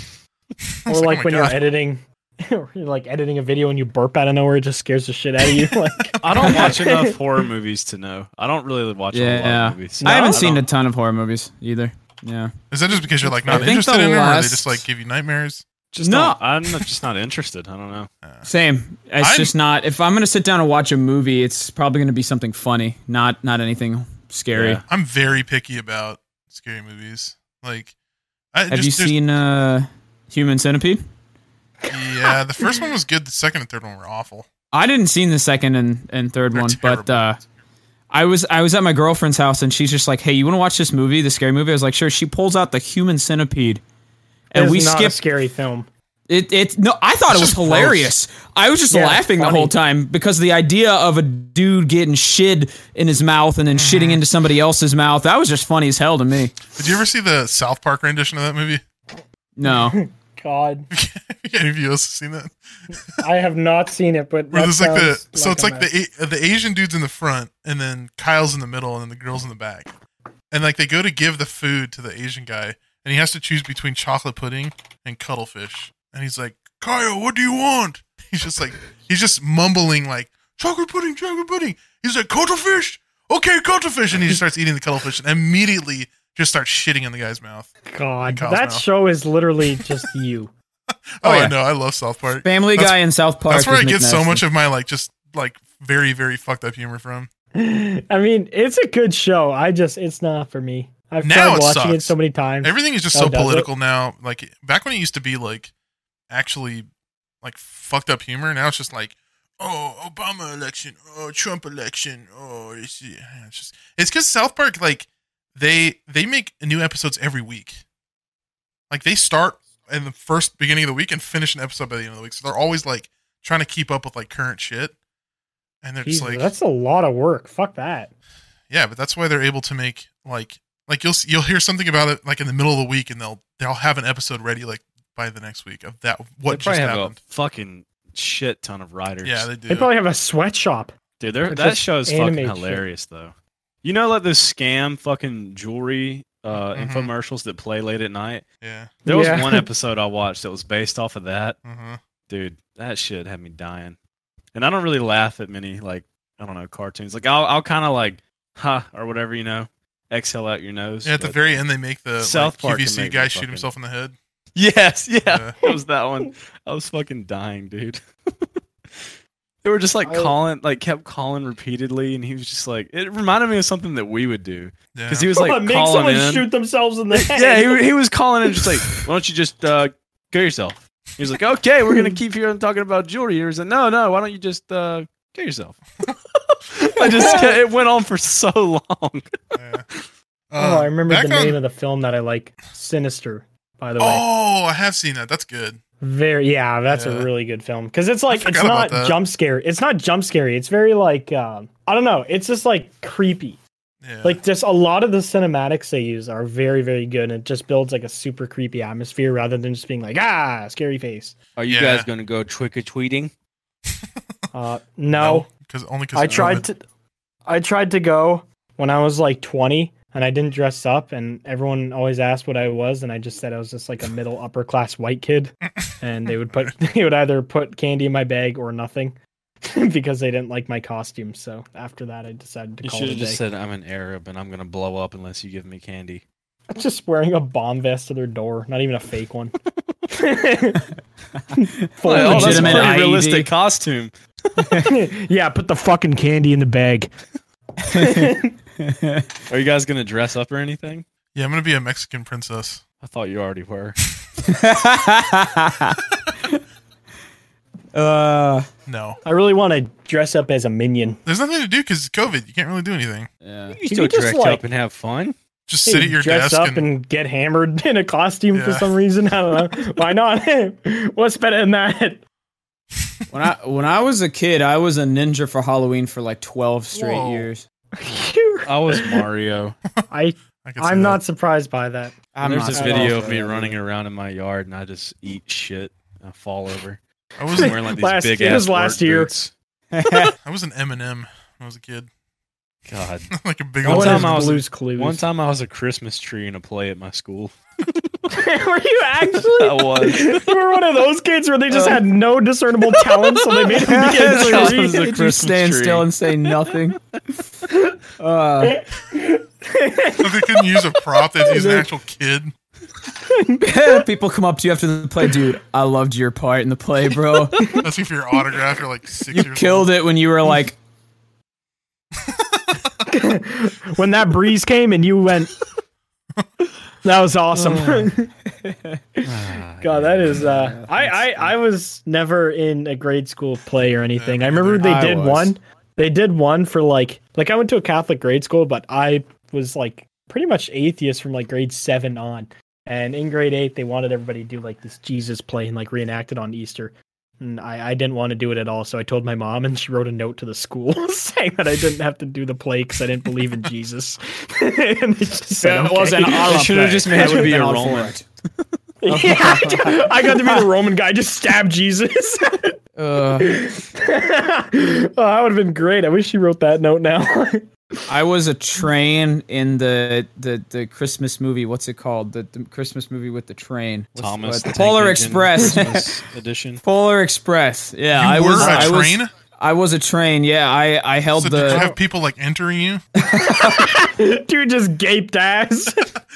Speaker 1: I
Speaker 4: or
Speaker 1: was
Speaker 4: like
Speaker 1: oh my
Speaker 4: when
Speaker 1: God.
Speaker 4: you're editing. Or you're like editing a video and you burp out of nowhere, it just scares the shit out of you. Like
Speaker 3: I don't watch enough horror movies to know. I don't really watch a lot
Speaker 2: yeah.
Speaker 3: of movies.
Speaker 2: I haven't
Speaker 4: No?
Speaker 2: seen
Speaker 3: I
Speaker 2: a
Speaker 3: don't-
Speaker 2: ton of horror movies either. Yeah.
Speaker 1: Is that just because you're like
Speaker 2: I
Speaker 1: not
Speaker 2: think
Speaker 1: interested
Speaker 2: the
Speaker 1: in them, or they
Speaker 2: last-
Speaker 1: just like give you nightmares?
Speaker 3: Just
Speaker 2: No.
Speaker 3: not, I'm not, just not interested. I don't know.
Speaker 2: Same. It's
Speaker 1: I'm-
Speaker 2: just not. If I'm gonna sit down and watch a movie, it's probably gonna be something funny, not not anything scary.
Speaker 3: Yeah.
Speaker 1: I'm very picky about scary movies. Like, I
Speaker 2: Have
Speaker 1: just,
Speaker 2: you
Speaker 1: there's-
Speaker 2: seen uh, Human Centipede?
Speaker 1: Yeah, the first one was good. The second and third one were awful.
Speaker 2: I didn't seen the second and, and third
Speaker 1: They're
Speaker 2: one,
Speaker 1: terrible.
Speaker 2: but uh, I was I was at my girlfriend's house and she's just like, "Hey, you want to watch this movie, the scary movie?" I was like, "Sure." She pulls out the Human Centipede, and
Speaker 4: it's
Speaker 2: we
Speaker 4: not a
Speaker 2: skipped
Speaker 4: scary film.
Speaker 2: it. It no, I thought
Speaker 1: It's
Speaker 2: it was
Speaker 1: just gross.
Speaker 2: hilarious. I was just
Speaker 4: Yeah,
Speaker 2: laughing the
Speaker 4: funny.
Speaker 2: whole time because the idea of a dude getting shit in his mouth and then
Speaker 1: Mm-hmm.
Speaker 2: shitting into somebody else's mouth, that was just funny as hell to me.
Speaker 1: Did you ever see the South Park rendition of that movie?
Speaker 2: No,
Speaker 4: God,
Speaker 1: Any of you else have seen that?
Speaker 4: I have not seen it, but
Speaker 1: Where
Speaker 4: that
Speaker 1: there's like the
Speaker 4: sounds
Speaker 1: so it's
Speaker 4: a
Speaker 1: like the A- the Asian dude's in the front, and then Kyle's in the middle, and then the girl's in the back, and like they go to give the food to the Asian guy, and he has to choose between chocolate pudding and cuttlefish, and he's like, Kyle, what do you want? He's just like he's just mumbling like chocolate pudding, chocolate pudding. He's like cuttlefish, okay, cuttlefish, and he just starts eating the cuttlefish, and immediately just starts shitting in the guy's mouth.
Speaker 4: God,
Speaker 1: Kyle's
Speaker 4: that
Speaker 1: mouth.
Speaker 4: show is literally just you.
Speaker 1: Oh,
Speaker 2: Oh, yeah.
Speaker 1: I know, I love South Park.
Speaker 2: Family
Speaker 1: That's-
Speaker 2: Guy and South Park.
Speaker 1: That's where
Speaker 2: is
Speaker 1: I get so
Speaker 2: McNasty.
Speaker 1: much of my like just like very very fucked up humor from.
Speaker 4: I mean, it's a good show. I just, it's not for me. I've
Speaker 1: Now
Speaker 4: tried
Speaker 1: it
Speaker 4: watching it
Speaker 1: sucks.
Speaker 4: so many times.
Speaker 1: Everything is just
Speaker 4: Oh,
Speaker 1: so
Speaker 4: does it?
Speaker 1: political now. Like back when it used to be like actually like fucked up humor. Now it's just like, oh, Obama election, oh, Trump election, oh, it's, yeah, it's just it's because South Park like they they make new episodes every week. Like they start in the first beginning of the week and finish an episode by the end of the week. So they're always like trying to keep up with like current shit. And they're
Speaker 4: Jesus,
Speaker 1: just like,
Speaker 4: that's a lot of work. Fuck that.
Speaker 1: yeah, but that's why they're able to make like like you'll you'll hear something about it like in the middle of the week, and they'll they'll have an episode ready like by the next week of that what
Speaker 3: they
Speaker 1: just
Speaker 3: probably have
Speaker 1: happened.
Speaker 3: a fucking shit ton of writers.
Speaker 1: Yeah, they do.
Speaker 4: They probably have a sweatshop.
Speaker 3: Dude, they're,
Speaker 4: Or
Speaker 3: that
Speaker 4: just
Speaker 3: show is fucking
Speaker 4: animate shit.
Speaker 3: hilarious, though. You know, like those scam fucking jewelry uh,
Speaker 1: Mhm.
Speaker 3: infomercials that play late at night?
Speaker 1: yeah.
Speaker 3: There was
Speaker 4: Yeah.
Speaker 3: one episode I watched that was based off of that.
Speaker 1: Uh-huh.
Speaker 3: Dude, that shit had me dying. And I don't really laugh at many, like, I don't know, cartoons. Like, I'll, I'll kind of like, ha, or whatever, you know, exhale out your nose.
Speaker 1: Yeah, at the
Speaker 3: but-
Speaker 1: very end they make the
Speaker 3: South
Speaker 1: like,
Speaker 3: Park can
Speaker 1: Q V C
Speaker 3: make
Speaker 1: guy
Speaker 3: me
Speaker 1: shoot
Speaker 3: fucking-
Speaker 1: himself in the head.
Speaker 3: Yes, yeah,
Speaker 1: Yeah.
Speaker 3: it was that one. I was fucking dying, dude. They were just like
Speaker 4: I-
Speaker 3: calling, like kept calling repeatedly, and he was just like, it reminded me of something that we would do
Speaker 1: Yeah.
Speaker 3: because he was like
Speaker 4: Make
Speaker 3: calling
Speaker 4: someone
Speaker 3: in.
Speaker 4: shoot themselves in the head.
Speaker 3: Yeah, he, he was calling in just like, why don't you just uh, kill yourself? He was like, okay, we're gonna keep here and talking about jewelry. He was like, no, no, why don't you just uh, kill yourself? I just it went on for so long.
Speaker 1: Yeah.
Speaker 4: Oh,
Speaker 1: Uh,
Speaker 4: I remember
Speaker 1: back
Speaker 4: the
Speaker 1: on-
Speaker 4: name of the film that I like. Sinister, by the way.
Speaker 1: Oh, I have seen that. That's good.
Speaker 4: Very, yeah, that's
Speaker 1: Yeah.
Speaker 4: a really good film because it's like it's
Speaker 1: forgot about
Speaker 4: not
Speaker 1: that.
Speaker 4: jump scary. It's not jump scary. It's very like um, I don't know. It's just like creepy.
Speaker 1: Yeah.
Speaker 4: Like just a lot of the cinematics they use are very, very good, and it just builds like a super creepy atmosphere rather than just being like ah, scary face.
Speaker 3: Are you
Speaker 1: Yeah.
Speaker 3: guys gonna go trick or tweeting?
Speaker 4: Uh, no,
Speaker 1: because only because
Speaker 4: I tried to. I tried to go when I was like twenty, and I didn't dress up, and everyone always asked what I was, and I just said I was just like a middle upper class white kid, and they would put they would either put candy in my bag or nothing, because they didn't like my costume. So after that, I decided to
Speaker 3: You
Speaker 4: call
Speaker 3: should
Speaker 4: it a
Speaker 3: have
Speaker 4: day.
Speaker 3: just said, I'm an Arab and I'm gonna blow up unless you give me candy.
Speaker 4: Just wearing a bomb vest to their door, not even a fake one. Full
Speaker 3: Oh, that's a
Speaker 2: legitimate
Speaker 3: pretty
Speaker 2: I E D.
Speaker 3: realistic costume.
Speaker 4: yeah, put the fucking candy in the bag.
Speaker 3: Are you guys gonna dress up or anything?
Speaker 1: Yeah, I'm gonna be a Mexican princess.
Speaker 3: I thought you already were.
Speaker 2: uh,
Speaker 1: No,
Speaker 4: I really want to dress up as a minion.
Speaker 1: there's nothing to do because it's COVID. You can't really do anything.
Speaker 2: yeah.
Speaker 3: You
Speaker 4: Can
Speaker 3: still
Speaker 4: you just,
Speaker 3: dress
Speaker 4: like-
Speaker 3: up and have fun.
Speaker 1: Just sit at your
Speaker 4: dress
Speaker 1: desk
Speaker 4: up
Speaker 1: and,
Speaker 4: and, get hammered in a costume for
Speaker 1: Yeah.
Speaker 4: some reason. I don't know. Why not? What's better than that?
Speaker 2: When I when I was a kid, I was a ninja for Halloween for like twelve straight
Speaker 1: Whoa.
Speaker 2: years.
Speaker 3: I was Mario.
Speaker 4: I
Speaker 1: I can see
Speaker 4: I'm
Speaker 1: that.
Speaker 4: not surprised by that.
Speaker 2: I'm
Speaker 3: There's
Speaker 2: not
Speaker 3: this
Speaker 2: surprised
Speaker 3: video
Speaker 2: by
Speaker 3: of me
Speaker 2: that.
Speaker 3: running around in my yard and I just eat shit. I fall over.
Speaker 1: I was
Speaker 3: I'm wearing like these
Speaker 4: Last-
Speaker 3: big
Speaker 4: it
Speaker 3: ass
Speaker 4: was last year.
Speaker 3: boots.
Speaker 1: I was an M and M when I was a kid.
Speaker 3: God.
Speaker 1: Like a big
Speaker 3: One
Speaker 1: old
Speaker 3: time I was-
Speaker 4: Blue's Clues.
Speaker 3: One time I was a Christmas tree in a play at my school.
Speaker 4: Were you actually?
Speaker 3: I was.
Speaker 4: You were one of those kids where they just had no discerable talent, so they made him be
Speaker 3: That
Speaker 4: a
Speaker 3: was
Speaker 4: tree.
Speaker 3: a
Speaker 2: Did you
Speaker 3: Christmas
Speaker 2: stand
Speaker 3: tree.
Speaker 2: still and say nothing? Uh,
Speaker 1: If they couldn't use a prop, they'd use an actual kid.
Speaker 2: people come up to you after the play, dude. I loved your part in the play, bro.
Speaker 1: Asking for your autograph. You're like six
Speaker 2: You
Speaker 1: years
Speaker 2: killed
Speaker 1: old.
Speaker 2: it when you were like,
Speaker 4: When that breeze came and you went, that was awesome.
Speaker 3: Ah,
Speaker 4: God, that is. Uh, I, I I was never in a grade school play or anything. I remember they
Speaker 2: I
Speaker 4: did
Speaker 2: was.
Speaker 4: one. They did one for like like I went to a Catholic grade school, but I was like pretty much atheist from like grade seven on. And in grade eight, they wanted everybody to do like this Jesus play and like reenact it on Easter. And I, I didn't want to do it at all, so I told my mom, and she wrote a note to the school saying that I didn't have to do the play because I didn't believe in Jesus. And they just said,
Speaker 2: it was an
Speaker 4: "Okay."
Speaker 2: Allah
Speaker 3: They should have
Speaker 2: play.
Speaker 3: just made
Speaker 2: I
Speaker 3: you
Speaker 2: would've
Speaker 3: be
Speaker 2: been
Speaker 3: a
Speaker 2: all for
Speaker 3: Roman.
Speaker 2: it.
Speaker 4: Yeah, I got to be the Roman guy, just stab Jesus.
Speaker 2: Uh,
Speaker 4: Oh, that would have been great. I wish she wrote that note now.
Speaker 2: I was a train in the, the, the Christmas movie. What's it called? The, the Christmas movie with the train. What's-
Speaker 3: Thomas
Speaker 2: what-
Speaker 3: the Tank
Speaker 2: Polar
Speaker 3: Engine
Speaker 2: Express.
Speaker 3: Christmas edition.
Speaker 2: Polar Express. Yeah,
Speaker 1: You
Speaker 2: I
Speaker 1: were
Speaker 2: was.
Speaker 1: a
Speaker 2: I was.
Speaker 1: train?
Speaker 2: I was a train. Yeah, I I held
Speaker 1: So
Speaker 2: the.
Speaker 1: did you have people like entering you?
Speaker 4: Dude just gaped ass.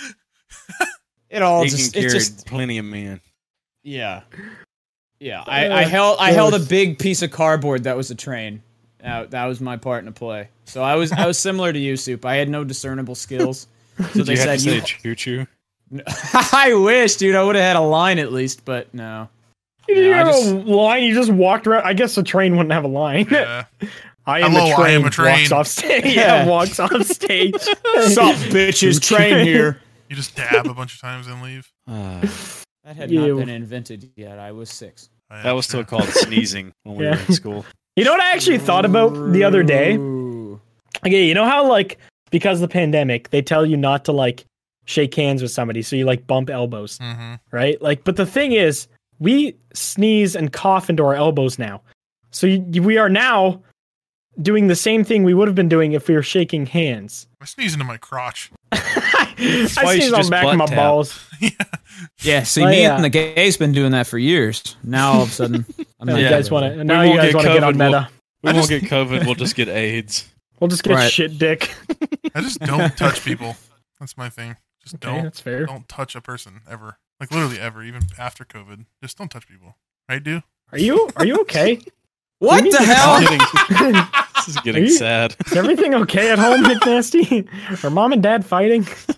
Speaker 2: it all
Speaker 3: He can
Speaker 2: just. It
Speaker 3: carry
Speaker 2: just.
Speaker 3: plenty of men.
Speaker 2: Yeah. Yeah. I, I held. I held a big piece of cardboard that was a train. That, that was my part in the play. So I was I was similar to you, Soup. I had no discernible skills. So
Speaker 3: Did
Speaker 2: they
Speaker 3: you have
Speaker 2: said
Speaker 3: to
Speaker 2: you.
Speaker 3: say choo choo?
Speaker 2: I wish, dude. I would have had a line at least, but no.
Speaker 4: You didn't
Speaker 2: I
Speaker 4: have
Speaker 2: just-
Speaker 4: a line. You just walked around. I guess a train wouldn't have a line.
Speaker 1: Yeah.
Speaker 4: I am
Speaker 1: Hello,
Speaker 4: a
Speaker 1: I
Speaker 4: train.
Speaker 1: am a train.
Speaker 4: Walks off stage.
Speaker 2: Yeah.
Speaker 4: Yeah, walks off stage.
Speaker 2: Sup, bitches? Train here.
Speaker 1: You just dab a bunch of times and leave.
Speaker 3: Ah,
Speaker 2: That had
Speaker 4: Ew.
Speaker 2: not been invented yet. I was six.
Speaker 1: I
Speaker 3: that was still
Speaker 1: understand.
Speaker 3: called sneezing when we
Speaker 4: Yeah.
Speaker 3: were in school.
Speaker 4: You know what I actually thought about the other day?
Speaker 2: Ooh.
Speaker 4: Okay, you know how like because of the pandemic, they tell you not to like shake hands with somebody, so you like bump elbows,
Speaker 1: Mhm.
Speaker 4: right? Like, but the thing is, we sneeze and cough into our elbows now, so you, we are now doing the same thing we would have been doing if we were shaking hands.
Speaker 1: I sneeze into my crotch.
Speaker 4: I
Speaker 3: why you
Speaker 4: sneeze
Speaker 3: should
Speaker 4: on
Speaker 3: just
Speaker 4: the back of my
Speaker 3: butt tap.
Speaker 4: balls.
Speaker 2: Yeah, see,
Speaker 4: Oh,
Speaker 2: me
Speaker 4: yeah.
Speaker 2: and the gay's been doing that for years. Now all of a sudden, I'm
Speaker 4: Now
Speaker 2: not
Speaker 4: you
Speaker 3: Yeah.
Speaker 4: guys
Speaker 2: doing
Speaker 4: want
Speaker 2: it.
Speaker 4: to? Now
Speaker 3: We
Speaker 4: you
Speaker 3: won't
Speaker 4: guys
Speaker 3: get
Speaker 4: want to get on
Speaker 3: COVID, we'll-
Speaker 4: meta?
Speaker 3: We
Speaker 1: I
Speaker 3: won't
Speaker 1: just-
Speaker 3: get COVID. We'll just get AIDS.
Speaker 4: We'll just get
Speaker 2: Right.
Speaker 4: shit dick.
Speaker 1: I just don't touch people. That's my thing. Just
Speaker 4: Okay,
Speaker 1: don't
Speaker 4: that's fair.
Speaker 1: don't touch a person ever. Like literally ever, even after COVID. Just don't touch people. Right, dude?
Speaker 4: Are you are you okay?
Speaker 2: What the hell?
Speaker 3: Getting, this is getting
Speaker 4: you-
Speaker 3: sad.
Speaker 4: Is everything okay at home, McNasty? Are mom and dad fighting?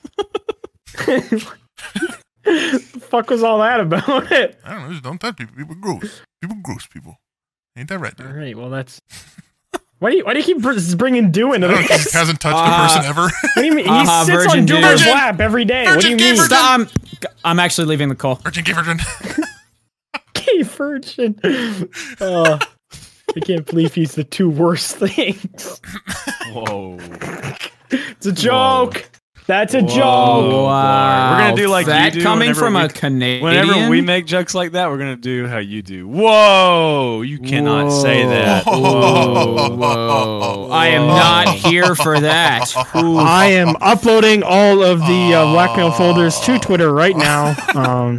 Speaker 4: The fuck was all that about?
Speaker 1: I don't know. Just don't touch people. People gross. People gross. People. Ain't that right,
Speaker 4: All
Speaker 1: dude?
Speaker 4: right, well that's. Why do you why do you keep br- bringing Dew into
Speaker 1: I don't know,
Speaker 4: this?
Speaker 1: he hasn't touched
Speaker 2: Uh,
Speaker 1: a person ever.
Speaker 4: What do you mean? He
Speaker 2: Uh-huh,
Speaker 4: sits
Speaker 2: Virgin
Speaker 4: on
Speaker 2: Dew.
Speaker 4: Doomer's
Speaker 1: Virgin-
Speaker 4: lap every day. What do you
Speaker 1: Virgin gay
Speaker 4: mean?
Speaker 1: virgin.
Speaker 2: I'm, I'm actually leaving the call.
Speaker 1: Virgin, gay virgin.
Speaker 4: Gay virgin. Oh, I can't believe he's the two worst things.
Speaker 3: Whoa.
Speaker 4: It's a joke. That's a
Speaker 3: Whoa.
Speaker 4: joke.
Speaker 2: Wow.
Speaker 3: We're gonna do like
Speaker 2: that
Speaker 3: you do
Speaker 2: coming
Speaker 3: whenever
Speaker 2: from
Speaker 3: we-
Speaker 2: a Canadian.
Speaker 3: Whenever we make jokes like that, we're gonna do how you do. Whoa! You cannot say that.
Speaker 2: Whoa, whoa. I am not here for that. Ooh.
Speaker 4: I am uploading all of the uh, blackmail folders to Twitter right now. Um,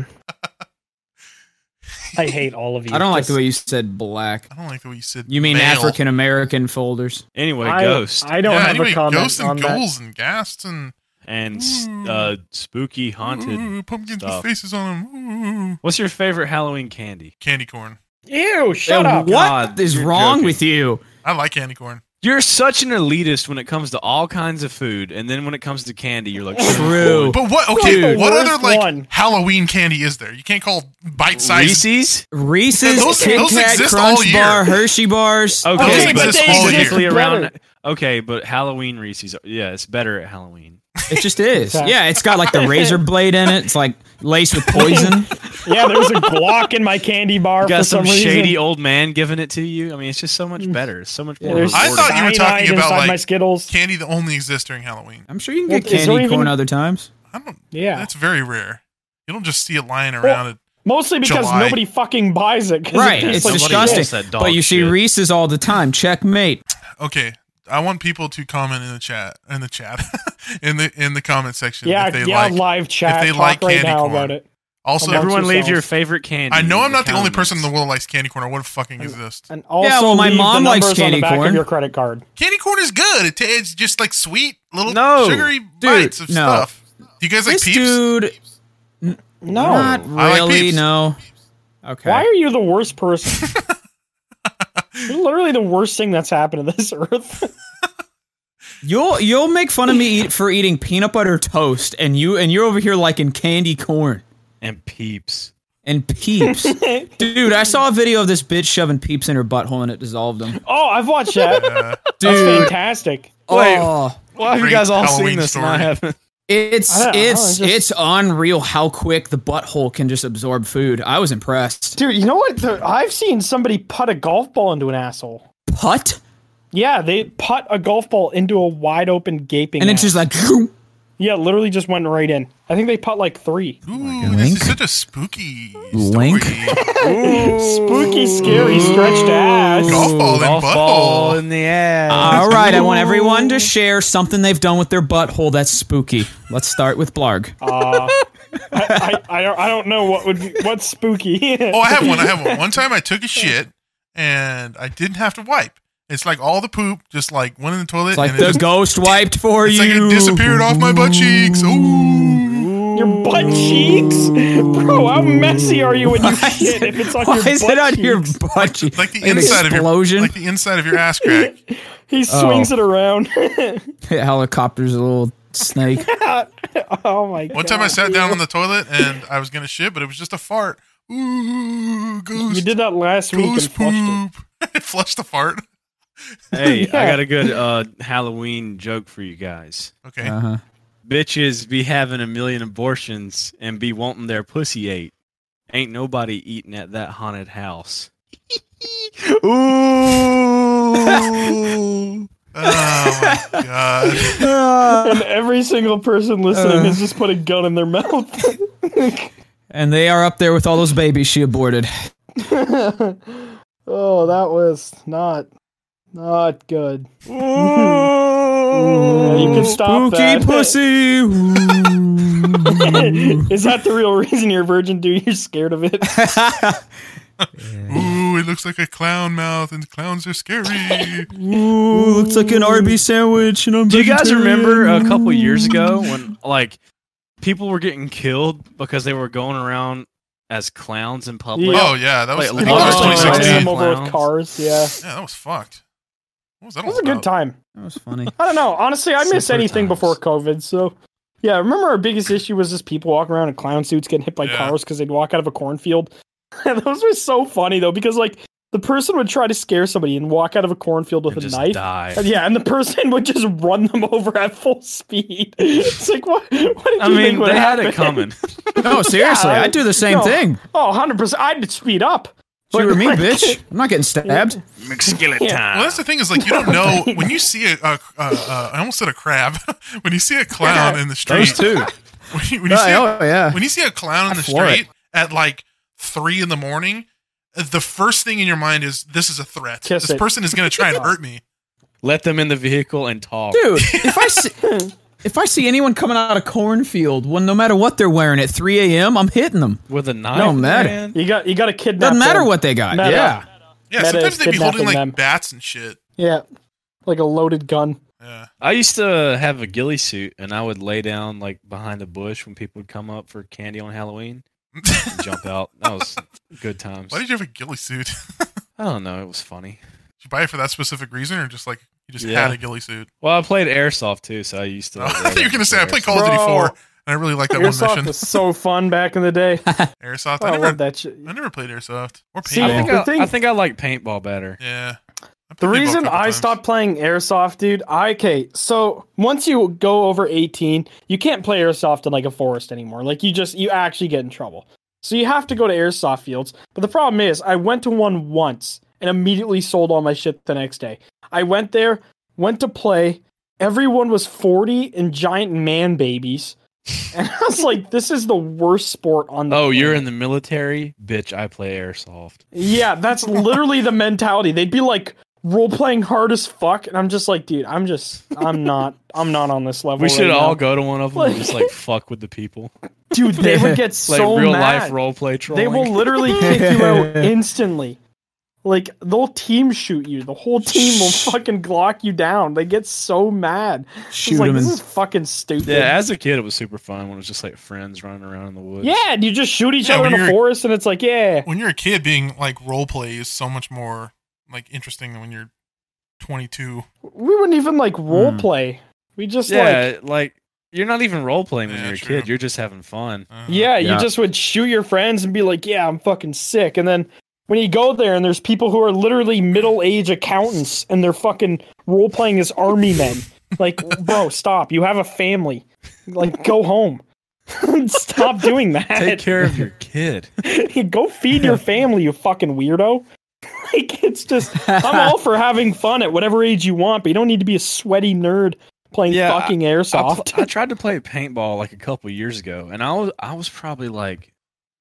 Speaker 4: I hate all of you.
Speaker 2: I don't like
Speaker 4: Just-
Speaker 2: the way you said black.
Speaker 1: I don't like the way you said.
Speaker 2: You mean
Speaker 1: male.
Speaker 2: African American folders?
Speaker 3: Anyway,
Speaker 4: I,
Speaker 3: ghost
Speaker 4: I don't
Speaker 1: Yeah,
Speaker 4: have
Speaker 1: anyway,
Speaker 4: a comment
Speaker 1: ghosts
Speaker 4: on
Speaker 1: and
Speaker 4: that.
Speaker 1: ghouls and ghasts and
Speaker 3: and s- uh, spooky haunted.
Speaker 1: ooh, pumpkins
Speaker 3: stuff.
Speaker 1: with faces on them.
Speaker 3: What's your favorite Halloween candy?
Speaker 1: Candy corn.
Speaker 4: Ew! Shut
Speaker 2: Uh,
Speaker 4: up.
Speaker 2: What
Speaker 3: God,
Speaker 2: is
Speaker 3: you're
Speaker 2: wrong
Speaker 3: joking.
Speaker 2: with you?
Speaker 1: I like candy corn.
Speaker 3: You're such an elitist when it comes to all kinds of food, and then when it comes to candy, you're like
Speaker 2: True.
Speaker 1: But what? Okay,
Speaker 4: Dude,
Speaker 1: what
Speaker 4: worst
Speaker 1: other like
Speaker 4: one.
Speaker 1: Halloween candy is there? You can't call bite size.
Speaker 3: Reese's.
Speaker 2: Reese's,
Speaker 1: Those-
Speaker 2: Kit
Speaker 1: those
Speaker 2: Kat,
Speaker 1: exist all
Speaker 2: Crunch
Speaker 1: year.
Speaker 2: Bar, Hershey bars.
Speaker 1: Those
Speaker 3: Okay, but
Speaker 1: exist all year.
Speaker 3: specifically
Speaker 4: Better.
Speaker 3: around. Okay, but Halloween Reese's. Yeah, it's better at Halloween.
Speaker 2: It just is.
Speaker 4: Exactly.
Speaker 2: Yeah, it's got like the razor blade in it. It's like laced with poison.
Speaker 4: Yeah, there's a Glock in my candy bar
Speaker 3: You got
Speaker 4: for
Speaker 3: some
Speaker 4: some reason.
Speaker 3: shady old man giving it to you. I mean, it's just so much better. It's so much more.
Speaker 4: There's
Speaker 1: I thought you were
Speaker 4: cyanide
Speaker 1: talking about,
Speaker 4: inside
Speaker 1: like,
Speaker 4: my Skittles.
Speaker 1: Candy that only exists during Halloween.
Speaker 2: I'm sure you can
Speaker 4: Well,
Speaker 2: get
Speaker 4: is there
Speaker 2: candy
Speaker 4: even-
Speaker 2: corn other times.
Speaker 1: I don't.
Speaker 4: Yeah.
Speaker 1: That's very rare. You don't just see it lying around. It.
Speaker 4: Mostly because
Speaker 1: July.
Speaker 4: nobody fucking buys it. 'cause it
Speaker 2: Right,
Speaker 4: tastes
Speaker 2: it's
Speaker 4: like
Speaker 3: Nobody
Speaker 2: disgusting.
Speaker 3: wants that dog
Speaker 2: But you see
Speaker 3: shit.
Speaker 2: Reese's all the time. Checkmate.
Speaker 1: Okay, I want people to comment in the chat, in the chat, in the in the comment section
Speaker 4: Yeah,
Speaker 1: if they
Speaker 4: yeah,
Speaker 1: like.
Speaker 4: live chat.
Speaker 1: they
Speaker 4: Talk
Speaker 1: like
Speaker 4: right
Speaker 1: candy
Speaker 4: now
Speaker 1: corn.
Speaker 4: about it.
Speaker 1: Also,
Speaker 4: Amongst
Speaker 3: Everyone leave
Speaker 4: yourselves.
Speaker 3: your favorite candy.
Speaker 1: I know
Speaker 3: in
Speaker 1: I'm not the only
Speaker 3: comments.
Speaker 1: person in the world that likes candy corn. I wouldn't fucking exist.
Speaker 4: And also
Speaker 2: Yeah, well, my
Speaker 4: leave
Speaker 2: mom
Speaker 4: the
Speaker 2: likes
Speaker 4: numbers on
Speaker 2: candy
Speaker 4: the back
Speaker 2: corn.
Speaker 4: of your credit card.
Speaker 1: Candy corn is good. It ta- it's just like sweet little
Speaker 3: No.
Speaker 1: sugary
Speaker 2: Dude,
Speaker 1: bites of
Speaker 2: no.
Speaker 1: stuff. Do you guys like
Speaker 2: This
Speaker 1: Peeps?
Speaker 2: dude,
Speaker 4: No.
Speaker 2: not
Speaker 1: I like
Speaker 2: really.
Speaker 1: Peeps.
Speaker 2: No. Okay.
Speaker 4: Why are you the worst person? You're literally the worst thing that's happened to this earth.
Speaker 2: You'll you'll make fun of me eat, for eating peanut butter toast, and you and you're over here liking candy corn
Speaker 3: And Peeps.
Speaker 2: and Peeps. Dude, I saw a video of this bitch shoving Peeps in her butthole and it dissolved them.
Speaker 4: Oh, I've watched that.
Speaker 1: Uh,
Speaker 4: That's
Speaker 2: Dude,
Speaker 4: fantastic.
Speaker 3: Wait.
Speaker 2: oh,
Speaker 3: Why have you
Speaker 1: Great
Speaker 3: guys all
Speaker 1: Halloween
Speaker 3: seen this and I
Speaker 1: story.
Speaker 3: haven't?
Speaker 2: it's
Speaker 4: I don't know,
Speaker 2: it's
Speaker 4: it's just-
Speaker 2: it's unreal how quick the butthole can just absorb food. I was impressed.
Speaker 4: Dude, you know what? The- I've seen somebody putt a golf ball into an asshole.
Speaker 2: Putt,
Speaker 4: Yeah, they putt a golf ball into a wide open gaping
Speaker 2: and it's
Speaker 4: ass.
Speaker 2: just like
Speaker 4: Yeah, literally just went right in. I think they putt like three.
Speaker 1: ooh,
Speaker 2: God.
Speaker 1: this
Speaker 2: Link?
Speaker 1: is such a spooky
Speaker 2: Link?
Speaker 1: story.
Speaker 4: Spooky, scary, stretched ass.
Speaker 1: Golf ball in
Speaker 3: Golf ball
Speaker 1: butthole.
Speaker 3: in the ass.
Speaker 2: all right. I want everyone to share something they've done with their butthole that's spooky. Let's start with Blarg.
Speaker 4: Uh, I, I, I, don't, I don't know what would be, what's spooky.
Speaker 1: Oh, I have one. I have one. One time I took a shit and I didn't have to wipe. It's like all the poop just like went in the toilet
Speaker 2: It's like
Speaker 1: and it
Speaker 2: the
Speaker 1: just,
Speaker 2: ghost wiped for
Speaker 1: it's
Speaker 2: you.
Speaker 1: like it disappeared off my butt cheeks. Ooh.
Speaker 4: Your butt cheeks, bro. How messy are you when you
Speaker 2: Why is
Speaker 4: shit?
Speaker 2: it-
Speaker 4: If it's on
Speaker 2: Why
Speaker 4: your
Speaker 2: is
Speaker 4: butt
Speaker 2: it on your
Speaker 4: cheeks?
Speaker 2: butt cheek?
Speaker 1: Like the
Speaker 2: An
Speaker 1: inside of
Speaker 2: explosion?
Speaker 1: your like the inside of your ass crack.
Speaker 4: He swings
Speaker 2: Oh.
Speaker 4: it around.
Speaker 2: Helicopter's a little snake.
Speaker 4: Oh my god.
Speaker 1: One time I sat down on the toilet and I was gonna shit, but it was just a fart. Ooh, ghost.
Speaker 4: You did that last week and
Speaker 1: ghost
Speaker 4: flushed it.
Speaker 1: poop. I flushed the fart.
Speaker 3: Hey, I
Speaker 4: Yeah.
Speaker 3: got a good uh, Halloween joke for you guys.
Speaker 1: Okay.
Speaker 2: Uh-huh.
Speaker 3: Bitches be having a million abortions and be wanting their pussy ate. Ain't nobody eating at that haunted house. Ooh.
Speaker 1: Oh my god.
Speaker 4: And every single person listening
Speaker 2: Uh.
Speaker 4: has just put a gun in their mouth.
Speaker 2: And they are up there with all those babies she aborted.
Speaker 4: Oh, that was not not good.
Speaker 3: Ooh.
Speaker 4: You can stop
Speaker 2: Spooky
Speaker 4: that.
Speaker 2: pussy. Ooh.
Speaker 4: Is that the real reason you're a virgin, dude? You're scared of it?
Speaker 1: Ooh, it looks like a clown mouth, and clowns are scary.
Speaker 2: Ooh, looks like an Arby's sandwich, and I'm
Speaker 3: Do you guys
Speaker 2: vegetarian.
Speaker 3: remember a couple years ago when like people were getting killed because they were going around as clowns in public.
Speaker 4: Yeah.
Speaker 1: Oh yeah, that was.
Speaker 3: Like,
Speaker 1: I think that was
Speaker 3: Oh,
Speaker 1: twenty
Speaker 3: yeah.
Speaker 4: Racing
Speaker 1: sixteen.
Speaker 4: them over with
Speaker 3: Clowns.
Speaker 4: cars. Yeah,
Speaker 1: Yeah, that was fucked. What was that
Speaker 4: it
Speaker 1: all
Speaker 4: was a good
Speaker 1: about?
Speaker 4: time.
Speaker 2: That was funny.
Speaker 4: I don't know. Honestly, I miss
Speaker 3: Simpler
Speaker 4: anything
Speaker 3: times.
Speaker 4: before COVID. So, yeah, I remember our biggest issue was just people walking around in clown suits getting hit by
Speaker 1: Yeah.
Speaker 4: cars because they'd walk out of a cornfield. And those were so funny though, because like the person would try to scare somebody and walk out of a cornfield with
Speaker 3: And
Speaker 4: a
Speaker 3: just
Speaker 4: knife.
Speaker 3: die.
Speaker 4: And yeah, and the person would just run them over at full speed. It's like, what? What did
Speaker 3: I
Speaker 4: you
Speaker 3: mean,
Speaker 4: think would
Speaker 3: they had it
Speaker 4: happen?
Speaker 3: coming.
Speaker 2: No, seriously,
Speaker 4: Yeah,
Speaker 2: I'd do the same
Speaker 4: no.
Speaker 2: thing.
Speaker 4: Oh, one hundred percent. I'd speed up.
Speaker 2: You
Speaker 4: But,
Speaker 2: were me,
Speaker 4: like,
Speaker 2: bitch. I'm not getting stabbed.
Speaker 3: McSkillet
Speaker 4: Yeah.
Speaker 3: time.
Speaker 1: Well, that's the thing is like you don't know when you see a, a, a, a I almost said a crab when you see a clown in the street.
Speaker 3: Those two.
Speaker 1: When you, when you see a,
Speaker 2: Oh yeah.
Speaker 1: when you see a clown in the
Speaker 2: floor
Speaker 1: street at like three in the morning, the first thing in your mind is this is a threat.
Speaker 4: Kiss
Speaker 1: this
Speaker 4: it.
Speaker 1: person is going to try and hurt me.
Speaker 3: Let them in the vehicle and talk.
Speaker 2: Dude, if I see if I see anyone coming out of cornfield, well, no matter what they're wearing at three a.m., I'm hitting them.
Speaker 3: With a knife.
Speaker 2: Don't matter.
Speaker 3: man.
Speaker 4: You got you got to kidnap.
Speaker 2: Doesn't matter
Speaker 4: them.
Speaker 2: what they got.
Speaker 4: Meta.
Speaker 2: Yeah.
Speaker 1: Yeah,
Speaker 4: Meta
Speaker 1: sometimes
Speaker 4: is
Speaker 1: they'd be holding like
Speaker 4: kidnapping them.
Speaker 1: bats and shit.
Speaker 4: Yeah, like a loaded gun.
Speaker 1: Yeah.
Speaker 3: I used to have a ghillie suit, and I would lay down like behind a bush when people would come up for candy on Halloween and jump out. That was good times.
Speaker 1: Why did you have a ghillie suit? Did
Speaker 3: I don't know. It was funny.
Speaker 1: you buy it for that specific reason, or just like you just
Speaker 3: Yeah.
Speaker 1: had a ghillie suit?
Speaker 3: Well, I played airsoft too, so I used to.
Speaker 1: I thought you were going to say I played Call of
Speaker 4: Bro.
Speaker 1: Duty four, and I really like that one
Speaker 4: Airsoft
Speaker 1: mission.
Speaker 4: was so fun back in the day.
Speaker 1: Airsoft.
Speaker 4: Oh,
Speaker 1: I
Speaker 4: I
Speaker 1: never,
Speaker 4: love that shit.
Speaker 1: I never played airsoft or
Speaker 4: See,
Speaker 3: I
Speaker 1: paintball.
Speaker 3: think
Speaker 4: The
Speaker 3: I,
Speaker 4: thing-
Speaker 3: I think I like paintball better.
Speaker 1: Yeah. I
Speaker 4: The
Speaker 1: played paintball a
Speaker 4: reason
Speaker 1: couple
Speaker 4: I
Speaker 1: times.
Speaker 4: stopped playing airsoft, dude, I okay, so once you go over eighteen, you can't play airsoft in like a forest anymore. Like you just you actually get in trouble. So you have to go to airsoft fields. But the problem is, I went to one once and immediately sold all my shit the next day. I went there, went to play. Everyone was forty and giant man babies. And I was like, this is the worst sport on the
Speaker 3: Oh, you're
Speaker 4: planet.
Speaker 3: in the military, bitch. I play airsoft.
Speaker 4: Yeah, that's literally the mentality. They'd be like role playing hard as fuck, and I'm just like, dude, I'm just, I'm not, I'm not on this level.
Speaker 3: We should
Speaker 4: right
Speaker 3: all
Speaker 4: now.
Speaker 3: go to one of them and just like fuck with the people,
Speaker 4: dude. They would get
Speaker 3: like
Speaker 4: so
Speaker 3: real
Speaker 4: mad.
Speaker 3: life role play trolling.
Speaker 4: They will literally kick you out instantly. Like they'll team shoot you. The whole team will fucking Glock you down. They get so mad.
Speaker 2: Shoot
Speaker 4: It's like
Speaker 2: them
Speaker 4: this
Speaker 2: and
Speaker 4: is fucking stupid.
Speaker 3: Yeah, as a kid, it was super fun when it was just like friends running around in the woods.
Speaker 4: Yeah, and you just shoot each
Speaker 1: Yeah,
Speaker 4: other in
Speaker 1: when
Speaker 4: a
Speaker 1: you're-
Speaker 4: forest, and it's like, yeah,
Speaker 1: When you're a kid, being like role play is so much more like interesting than when you're twenty-two.
Speaker 4: we wouldn't even like role
Speaker 2: Hmm.
Speaker 4: play. We just like.
Speaker 3: yeah, like, you're not even role playing when
Speaker 1: Yeah,
Speaker 3: you're a
Speaker 1: true.
Speaker 3: kid. You're just having fun.
Speaker 1: Uh,
Speaker 4: Yeah,
Speaker 2: Yeah.
Speaker 4: you just would shoot your friends and be like, yeah, I'm fucking sick. And then when you go there and there's people who are literally middle-aged accountants and they're fucking role-playing as army men. Like, bro, stop. You have a family. Like, go home. Stop doing that.
Speaker 3: Take care of your kid.
Speaker 4: Go feed your family, you fucking weirdo. Like, it's just, I'm all for having fun at whatever age you want, but you don't need to be a sweaty nerd playing
Speaker 3: Yeah,
Speaker 4: fucking
Speaker 3: I,
Speaker 4: airsoft.
Speaker 3: pl- I tried to play paintball like a couple years ago, and I was I was probably like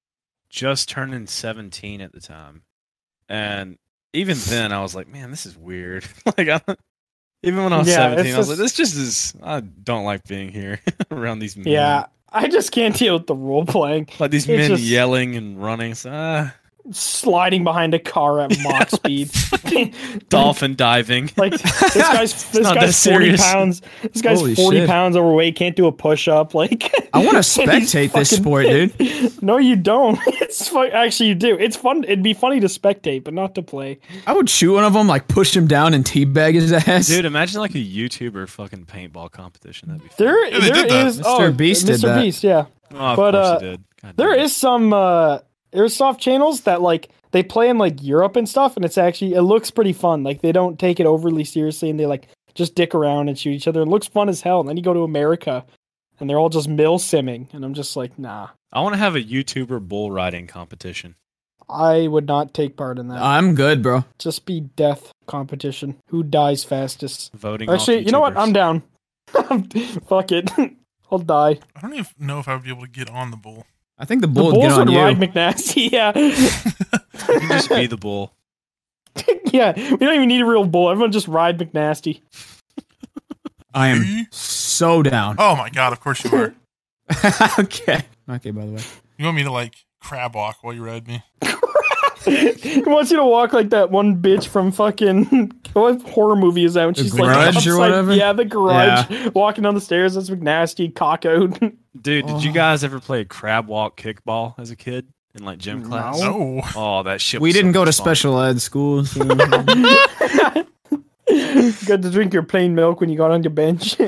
Speaker 3: just turning seventeen at the time, and even then I was like, man, this is weird. like, I, even when I was
Speaker 4: Yeah,
Speaker 3: seventeen,
Speaker 4: it's
Speaker 3: I was
Speaker 4: just-
Speaker 3: like, this just is. I don't like being here around these men.
Speaker 4: yeah, I just can't deal with the role playing.
Speaker 3: like these
Speaker 4: it's
Speaker 3: men
Speaker 4: just-
Speaker 3: yelling and running. So, ah,
Speaker 4: Sliding behind a car at Mach speed.
Speaker 3: dolphin diving.
Speaker 4: Like this guy's this
Speaker 3: not that
Speaker 4: guy's forty
Speaker 3: serious.
Speaker 4: pounds. This guy's
Speaker 2: Holy
Speaker 4: forty
Speaker 2: shit.
Speaker 4: pounds overweight. Can't do a push up. Like
Speaker 2: I want to
Speaker 4: and he's
Speaker 2: spectate this
Speaker 4: fucking-
Speaker 2: sport, dude.
Speaker 4: No, you don't. It's fu- actually you do. It's fun. It'd be funny to spectate, but not to play.
Speaker 2: I would shoot one of them, like push him down and teabag his ass.
Speaker 3: Dude, imagine like a YouTuber fucking paintball competition. That'd be fun.
Speaker 4: There,
Speaker 1: Yeah, they
Speaker 4: there
Speaker 1: did that.
Speaker 4: is.
Speaker 2: Mister
Speaker 4: Oh,
Speaker 2: Beast did
Speaker 4: Mister
Speaker 2: that.
Speaker 4: Beast. Yeah,
Speaker 3: Oh, of
Speaker 4: but,
Speaker 3: course
Speaker 4: uh,
Speaker 3: he did. God
Speaker 4: there
Speaker 3: damn it.
Speaker 4: is some uh, airsoft channels that like they play in like Europe and stuff, and it's actually it looks pretty fun. Like they don't take it overly seriously, and they like just dick around and shoot each other. It looks fun as hell. And then you go to America, and they're all just mill simming, and I'm just like, nah.
Speaker 3: I want to have a YouTuber bull riding competition.
Speaker 4: I would not take part in that.
Speaker 2: I'm good, bro.
Speaker 4: Just be death competition. Who dies fastest?
Speaker 3: Voting.
Speaker 4: Actually,
Speaker 3: off
Speaker 4: you know what?
Speaker 3: YouTubers.
Speaker 4: I'm down. Fuck it. I'll die.
Speaker 1: I don't even know if I would be able to get on the bull.
Speaker 2: I think the
Speaker 4: The
Speaker 2: bull would
Speaker 4: Bulls
Speaker 2: get on
Speaker 4: would
Speaker 2: you.
Speaker 4: ride McNasty. Yeah.
Speaker 3: You can just be the bull.
Speaker 4: Yeah. We don't even need a real bull. Everyone just ride McNasty.
Speaker 2: I am
Speaker 1: Me?
Speaker 2: so down.
Speaker 1: Oh my god! Of course you are.
Speaker 2: okay. Okay, by the way.
Speaker 1: You want me to like crab walk while you ride me?
Speaker 4: He wants you to walk like that one bitch from fucking what horror movie is that? When
Speaker 2: The
Speaker 4: she's
Speaker 2: Grudge
Speaker 4: like
Speaker 2: or
Speaker 4: upside-
Speaker 2: whatever?
Speaker 4: Yeah, the garage. Walking down the stairs. That's McNasty. Cock out.
Speaker 3: Dude, did you guys ever play crab walk kickball as a kid in like gym
Speaker 4: No.
Speaker 3: class?
Speaker 1: No.
Speaker 3: Oh, that shit.
Speaker 2: We
Speaker 3: was so
Speaker 2: didn't go to
Speaker 3: much fun.
Speaker 2: special ed school. So.
Speaker 4: You got to drink your plain milk when you got on your bench.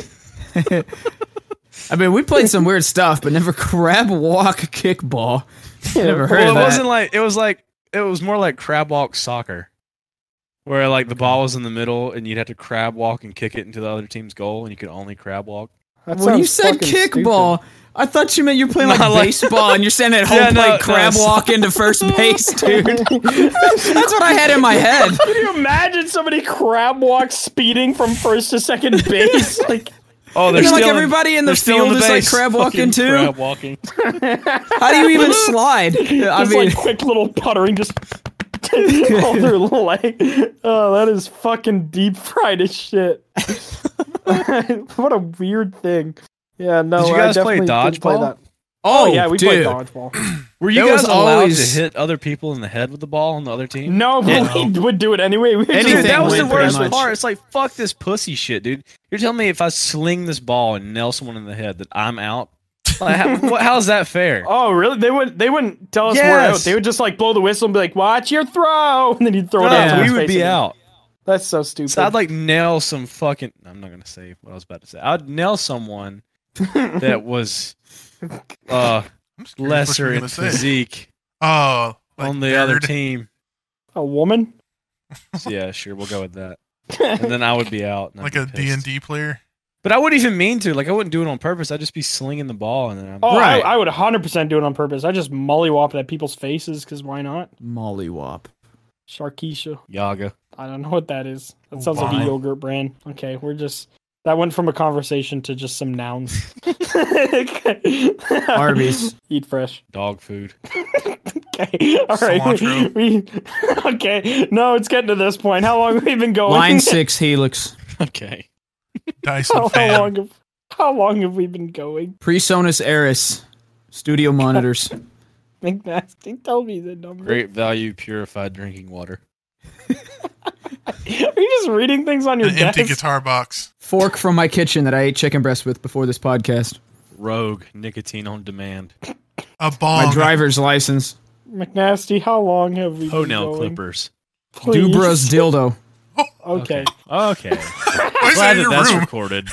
Speaker 2: I mean, we played some weird stuff, but never crab walk kickball. Never heard
Speaker 3: Well,
Speaker 2: of
Speaker 3: it
Speaker 2: that.
Speaker 3: wasn't like it was like it was more like crab walk soccer, where like the ball was in the middle and you'd have to crab walk and kick it into the other team's goal, and you could only crab walk.
Speaker 4: That
Speaker 2: When you
Speaker 4: sounds
Speaker 2: said
Speaker 4: fucking
Speaker 2: kickball, I thought you meant you're playing like
Speaker 3: No, like-
Speaker 2: baseball and you're standing at home
Speaker 3: Yeah, no,
Speaker 2: playing
Speaker 3: no,
Speaker 2: crab
Speaker 3: it's-
Speaker 2: walk into first base, dude. That's what I had in my head.
Speaker 4: Can you imagine somebody crab walk speeding from first to second base? Like,
Speaker 3: Oh,
Speaker 2: And then, like, everybody in the field is, like, crab walking, too?
Speaker 3: Crab walking.
Speaker 2: How do you even slide? I
Speaker 4: just
Speaker 2: mean,
Speaker 4: like quick little puttering, just all their leg. Oh, that is fucking deep fried as shit. What a weird thing. Yeah, no.
Speaker 3: Did you
Speaker 4: I
Speaker 3: guys play
Speaker 4: definitely did play
Speaker 3: dodgeball?
Speaker 4: that.
Speaker 2: oh,
Speaker 4: yeah, we
Speaker 2: dude.
Speaker 4: played dodgeball.
Speaker 3: Were you
Speaker 2: There
Speaker 3: guys
Speaker 2: was
Speaker 3: allowed
Speaker 2: always-
Speaker 3: to hit other people in the head with the ball on the other team?
Speaker 4: No, but
Speaker 2: Yeah.
Speaker 4: we would do it anyway. We
Speaker 2: Anything
Speaker 3: Dude, that was the
Speaker 2: went pretty
Speaker 3: worst
Speaker 2: much.
Speaker 3: part. It's like, fuck this pussy shit, dude. You're telling me if I sling this ball and nail someone in the head that I'm out? Like, how, what, how's that fair?
Speaker 4: Oh, really? They would. They wouldn't tell us we're out.
Speaker 3: Yes.
Speaker 4: They would just like blow the whistle and be like, "Watch your throw," and then you'd throw it
Speaker 3: No,
Speaker 4: out. to
Speaker 3: we
Speaker 4: his
Speaker 3: would
Speaker 4: face
Speaker 3: be
Speaker 4: again.
Speaker 3: out.
Speaker 4: That's so stupid.
Speaker 3: So I'd like nail some fucking. I'm not gonna say what I was about to say. I'd nail someone that was uh
Speaker 1: I'm just curious what
Speaker 3: lesser
Speaker 1: you're
Speaker 3: in
Speaker 1: gonna say.
Speaker 3: physique
Speaker 1: Oh, like
Speaker 3: on the other
Speaker 1: nerd.
Speaker 3: team.
Speaker 4: a woman.
Speaker 3: So yeah, sure, we'll go with that. And then I would be out. and I'd
Speaker 1: like
Speaker 3: be
Speaker 1: a D and
Speaker 3: pissed.
Speaker 1: D player.
Speaker 3: But I wouldn't even mean to. Like I wouldn't do it on purpose. I'd just be slinging the ball and then I'm
Speaker 4: Oh,
Speaker 2: Right.
Speaker 4: I, I would one hundred percent do it on purpose. I just mollywop it at people's faces because why not?
Speaker 2: Mollywop.
Speaker 4: Sharkeisha.
Speaker 3: Yaga.
Speaker 4: I don't know what that is. That sounds like
Speaker 1: Why?
Speaker 4: a yogurt brand. Okay, we're just that went from a conversation to just some nouns.
Speaker 2: Arby's.
Speaker 4: Eat fresh.
Speaker 3: Dog food.
Speaker 4: Okay, all right.
Speaker 1: Cilantro.
Speaker 4: We, okay, no, it's getting to this point. How long have we been going?
Speaker 2: Line six, Helix.
Speaker 3: Okay.
Speaker 1: Dyson
Speaker 4: how, how
Speaker 1: fan.
Speaker 4: long have how long have we been going?
Speaker 2: PreSonus Eris. Studio monitors.
Speaker 4: McNasty, tell me the number.
Speaker 3: Great value purified drinking water.
Speaker 4: Are you just reading things on your
Speaker 1: An
Speaker 4: desk?
Speaker 1: empty guitar box.
Speaker 2: Fork from my kitchen that I ate chicken breast with before this podcast.
Speaker 3: Rogue nicotine on demand.
Speaker 1: A bong.
Speaker 2: My driver's license.
Speaker 4: McNasty, how long have we been
Speaker 3: Toenail
Speaker 4: going?
Speaker 3: clippers.
Speaker 4: Please.
Speaker 2: Dubra's dildo.
Speaker 4: Okay.
Speaker 3: Okay.
Speaker 1: Why is that
Speaker 3: Glad
Speaker 1: in
Speaker 3: that
Speaker 1: your
Speaker 3: that's
Speaker 1: room?
Speaker 3: recorded.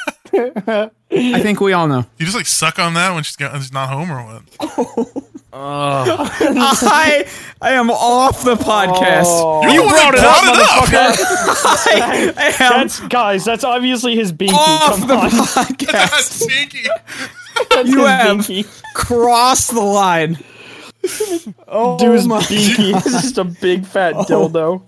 Speaker 2: I think we all know.
Speaker 1: You just like suck on that when she's, got, she's not home or what?
Speaker 3: Oh,
Speaker 2: I I am off the podcast.
Speaker 4: Oh.
Speaker 1: You brought it up,
Speaker 2: I, I am
Speaker 4: That's guys. That's obviously his binky.
Speaker 2: off
Speaker 4: Come
Speaker 2: the
Speaker 4: on,
Speaker 1: That's
Speaker 2: podcast.
Speaker 1: stinky.
Speaker 4: that's
Speaker 2: You
Speaker 4: his
Speaker 2: have
Speaker 4: binky.
Speaker 2: crossed the line. Oh
Speaker 4: Dude's
Speaker 2: my
Speaker 4: binky is just a big fat dildo.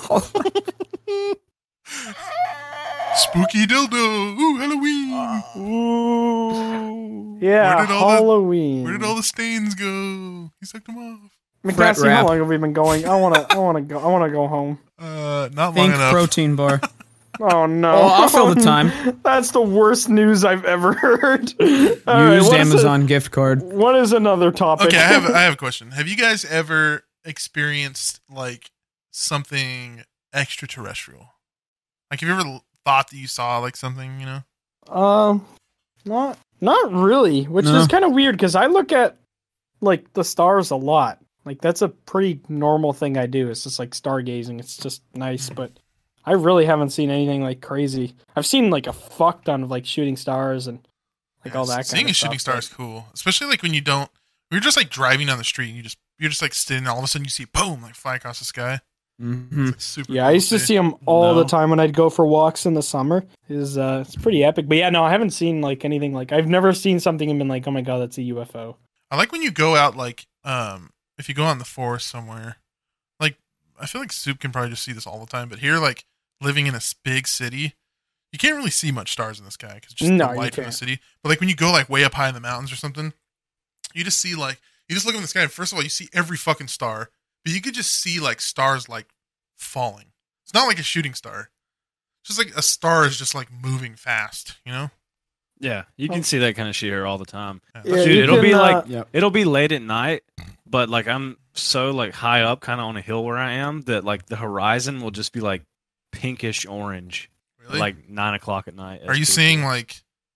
Speaker 1: Spooky dildo. Ooh, Halloween.
Speaker 3: ooh.
Speaker 4: Yeah,
Speaker 1: Where did all the-
Speaker 4: Halloween.
Speaker 1: Where did all the stains go? He sucked them off.
Speaker 2: Fret
Speaker 4: McNasty, how
Speaker 2: rap.
Speaker 4: long have we been going? I wanna, I wanna go. I wanna go home.
Speaker 1: Uh, not long
Speaker 2: Think
Speaker 1: enough.
Speaker 2: protein bar.
Speaker 4: Oh no!
Speaker 2: Oh, I'll fill the time.
Speaker 4: That's the worst news I've ever heard. All right,
Speaker 2: Used
Speaker 4: what is
Speaker 2: Amazon gift card.
Speaker 4: a- what is another topic?
Speaker 1: Okay, I have I have a question. Have you guys ever experienced like something extraterrestrial? Like, have you ever thought that you saw like something? You know?
Speaker 4: Um, not not really, which
Speaker 2: No.
Speaker 4: is kind of weird because I look at like the stars a lot. Like that's a pretty normal thing I do. It's just like stargazing. It's just nice, but I really haven't seen anything like crazy. I've seen like a fuck ton of like shooting stars and like all
Speaker 1: Yeah,
Speaker 4: that.
Speaker 1: Seeing
Speaker 4: kind
Speaker 1: a
Speaker 4: of
Speaker 1: shooting
Speaker 4: stuff,
Speaker 1: star is cool, especially like when you don't. You're just like driving down the street and you just you're just like sitting. All of a sudden you see boom like fly across the sky.
Speaker 2: Mm-hmm.
Speaker 1: It's like, super.
Speaker 4: Yeah,
Speaker 1: cool
Speaker 4: I used to
Speaker 1: see.
Speaker 4: see them all the
Speaker 3: No.
Speaker 4: time when I'd go for walks in the summer. Is uh, it's pretty epic. But yeah, no, I haven't seen like anything like I've never seen something and been like, oh my god, that's a U F O.
Speaker 1: I like when you go out like um if you go out in the forest somewhere. Like I feel like Soup can probably just see this all the time, but here like living in a s- big city, you can't really see much stars in the sky because just
Speaker 4: No,
Speaker 1: the
Speaker 4: you
Speaker 1: light from the
Speaker 4: can't.
Speaker 1: city. But like when you go like way up high in the mountains or something, you just see like you just look up in the sky and first of all you see every fucking star, but you could just see like stars like falling. It's not like a shooting star. It's just like a star is just like moving fast, you know?
Speaker 3: Yeah, you can
Speaker 4: Oh.
Speaker 3: see that kind of shit here all the time.
Speaker 1: Yeah,
Speaker 4: Yeah,
Speaker 1: that's-
Speaker 3: Dude,
Speaker 4: you
Speaker 3: it'll
Speaker 4: can,
Speaker 3: be
Speaker 4: uh,
Speaker 3: like
Speaker 2: Yep.
Speaker 3: it'll be late at night, but like I'm so like high up, kind of on a hill where I am, that like the horizon will just be like pinkish orange,
Speaker 1: really?
Speaker 3: like nine o'clock at night.
Speaker 1: Are you
Speaker 3: It's
Speaker 1: seeing
Speaker 3: cool.
Speaker 1: like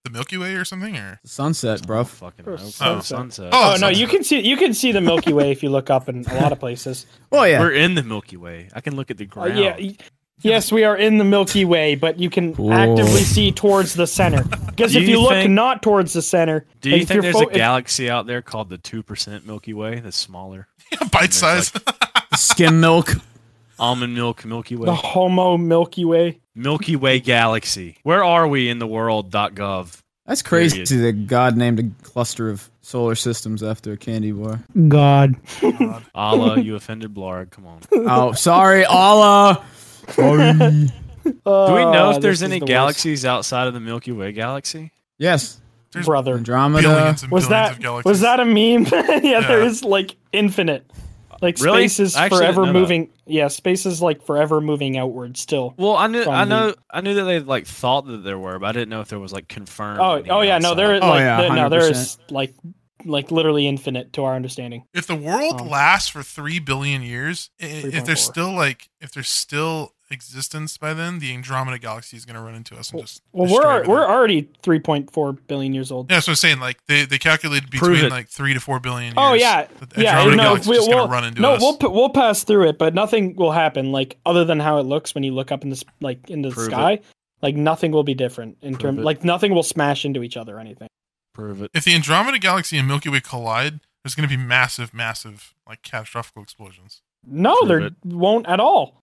Speaker 1: The Milky Way or something? Or
Speaker 2: Sunset, bro.
Speaker 3: Fucking
Speaker 4: Or
Speaker 3: know.
Speaker 4: sunset.
Speaker 3: sunset.
Speaker 1: Oh,
Speaker 4: Oh no,
Speaker 1: sunset.
Speaker 4: you can see you can see the Milky Way if you look up in a lot of places.
Speaker 2: Oh yeah.
Speaker 3: We're in the Milky Way. I can look at the
Speaker 4: Uh,
Speaker 3: ground.
Speaker 4: yeah. y- Yes, we are in the Milky Way, but you can
Speaker 2: Whoa.
Speaker 4: actively see towards the center. Because
Speaker 3: Do
Speaker 4: if
Speaker 3: you
Speaker 4: you look
Speaker 3: think-
Speaker 4: not towards the center,
Speaker 3: Do
Speaker 4: like,
Speaker 3: you
Speaker 4: if
Speaker 3: think
Speaker 4: you're
Speaker 3: there's
Speaker 4: fo-
Speaker 3: a
Speaker 4: if-
Speaker 3: galaxy out there called the two percent Milky Way that's smaller?
Speaker 1: bite size.
Speaker 2: Skim milk.
Speaker 3: Almond milk Milky Way.
Speaker 4: the Homo Milky Way?
Speaker 3: Milky Way galaxy. Where are we in the world dot gov?
Speaker 2: That's crazy
Speaker 3: Period.
Speaker 2: that God named a cluster of solar systems after a candy bar.
Speaker 4: God.
Speaker 3: Allah, you offended Blarg. Come on.
Speaker 2: Oh, sorry, Allah. Sorry.
Speaker 3: Do we know if
Speaker 4: Uh,
Speaker 3: there's
Speaker 4: this is
Speaker 3: any
Speaker 4: the
Speaker 3: galaxies outside of the Milky Way galaxy?
Speaker 2: Yes,
Speaker 1: There's
Speaker 4: brother.
Speaker 2: Andromeda.
Speaker 1: billions and
Speaker 4: Was
Speaker 1: billions
Speaker 4: that
Speaker 1: of galaxies.
Speaker 4: was that a meme? yeah, there
Speaker 1: Yeah.
Speaker 4: is like infinite. Like
Speaker 3: Really?
Speaker 4: space is
Speaker 3: I actually didn't
Speaker 4: forever
Speaker 3: know that.
Speaker 4: moving. Yeah, space is like forever moving outward still.
Speaker 3: Well, I knew,
Speaker 4: From
Speaker 3: I
Speaker 4: the-
Speaker 3: know, I knew that they like thought that there were, but I didn't know if there was like confirmed.
Speaker 4: Oh,
Speaker 3: any
Speaker 4: oh yeah, no,
Speaker 3: outside.
Speaker 4: there is
Speaker 2: Oh,
Speaker 4: like
Speaker 2: yeah,
Speaker 4: there, no,
Speaker 2: one hundred
Speaker 4: there
Speaker 2: percent.
Speaker 4: is like like literally infinite to our understanding.
Speaker 1: If the world
Speaker 4: Um,
Speaker 1: lasts for three billion years, i- if there's
Speaker 4: three point four.
Speaker 1: still like if there's still existence by then, the Andromeda galaxy is going to run into us and just.
Speaker 4: Well,
Speaker 1: destroy
Speaker 4: we're
Speaker 1: everything.
Speaker 4: we're already three point four billion years old.
Speaker 1: Yeah, that's what I'm saying. Like they, they calculated
Speaker 3: Prove
Speaker 1: between
Speaker 3: it.
Speaker 1: like three to four billion years.
Speaker 4: Oh yeah,
Speaker 1: that the
Speaker 4: yeah.
Speaker 1: Andromeda
Speaker 4: No,
Speaker 1: galaxy
Speaker 4: we,
Speaker 1: is just
Speaker 4: we'll,
Speaker 1: going to run into
Speaker 4: no,
Speaker 1: us.
Speaker 4: we'll p- we'll pass through it, but nothing will happen. Like other than how it looks when you look up in this like into the
Speaker 3: Prove
Speaker 4: sky, like nothing will be different in
Speaker 3: Prove
Speaker 4: terms.
Speaker 3: it.
Speaker 4: Like nothing will smash into each other or anything.
Speaker 3: Prove it.
Speaker 1: If the Andromeda galaxy and Milky Way collide, there's going to be massive, massive, like catastrophic explosions.
Speaker 4: No,
Speaker 3: Prove
Speaker 4: there
Speaker 3: it.
Speaker 4: won't at all.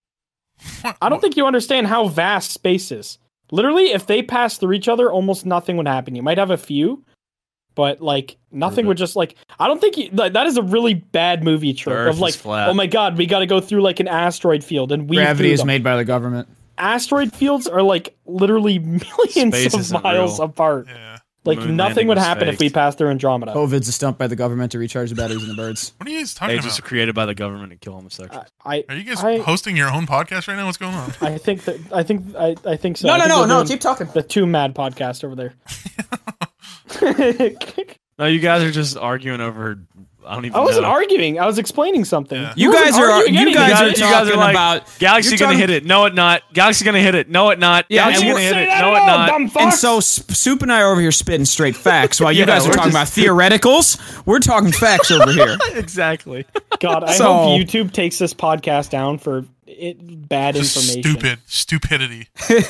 Speaker 4: I don't think you understand how vast space is. Literally, if they pass through each other, almost nothing would happen. You might have a few, but like nothing
Speaker 3: Prove
Speaker 4: would just like. I don't think you, like, that is a really bad movie trope
Speaker 3: Earth
Speaker 4: of like,
Speaker 3: is flat.
Speaker 4: oh my god, we got to go through like an asteroid field and we
Speaker 2: Gravity is made by the government.
Speaker 4: Asteroid fields are like literally millions
Speaker 3: Space
Speaker 4: of
Speaker 3: isn't
Speaker 4: miles
Speaker 3: real.
Speaker 4: apart.
Speaker 1: Yeah.
Speaker 4: Like
Speaker 3: Moon
Speaker 4: nothing
Speaker 3: landing
Speaker 4: would
Speaker 3: was
Speaker 4: happen if we
Speaker 3: faked.
Speaker 4: passed through Andromeda.
Speaker 2: COVID's a stunt by the government to recharge the batteries in the birds.
Speaker 1: What are you guys talking
Speaker 3: Ages
Speaker 1: about?
Speaker 3: created by the government to kill homosexuals.
Speaker 4: I
Speaker 1: Are you guys
Speaker 4: I-
Speaker 1: hosting your own podcast right now? What's going on?
Speaker 4: I think that I think I, I think so.
Speaker 2: No,
Speaker 4: I
Speaker 2: no,
Speaker 4: think
Speaker 2: no,
Speaker 4: we're
Speaker 2: no.
Speaker 4: doing
Speaker 2: Keep talking.
Speaker 4: the Two Mad podcast over there.
Speaker 3: No, you guys are just arguing over. I don't even.
Speaker 4: I wasn't
Speaker 3: know.
Speaker 4: arguing. I was explaining something.
Speaker 1: Yeah.
Speaker 2: You
Speaker 4: wasn't
Speaker 2: guys are
Speaker 4: arguing
Speaker 2: you
Speaker 4: anything.
Speaker 2: guys are
Speaker 3: You guys are
Speaker 2: talking
Speaker 3: like,
Speaker 2: about
Speaker 3: Galaxy
Speaker 2: you're
Speaker 3: gonna
Speaker 2: talking-
Speaker 3: hit it. No, it not. Galaxy gonna hit it. No, it not.
Speaker 2: Yeah,
Speaker 3: Galaxy
Speaker 2: and
Speaker 3: gonna
Speaker 2: we're-
Speaker 3: hit
Speaker 4: Say
Speaker 3: it.
Speaker 4: that
Speaker 3: No,
Speaker 4: at
Speaker 3: it
Speaker 4: all,
Speaker 3: not.
Speaker 4: dumb fuck.
Speaker 2: And so Sp- Soup and I are over here spitting straight facts while you
Speaker 3: Yeah,
Speaker 2: guys are
Speaker 3: we're
Speaker 2: talking
Speaker 3: just-
Speaker 2: about theoreticals. We're talking facts over here.
Speaker 3: Exactly.
Speaker 4: God, I
Speaker 2: So-
Speaker 4: hope YouTube takes this podcast down for it, bad
Speaker 1: Just
Speaker 4: information.
Speaker 1: stupid stupidity.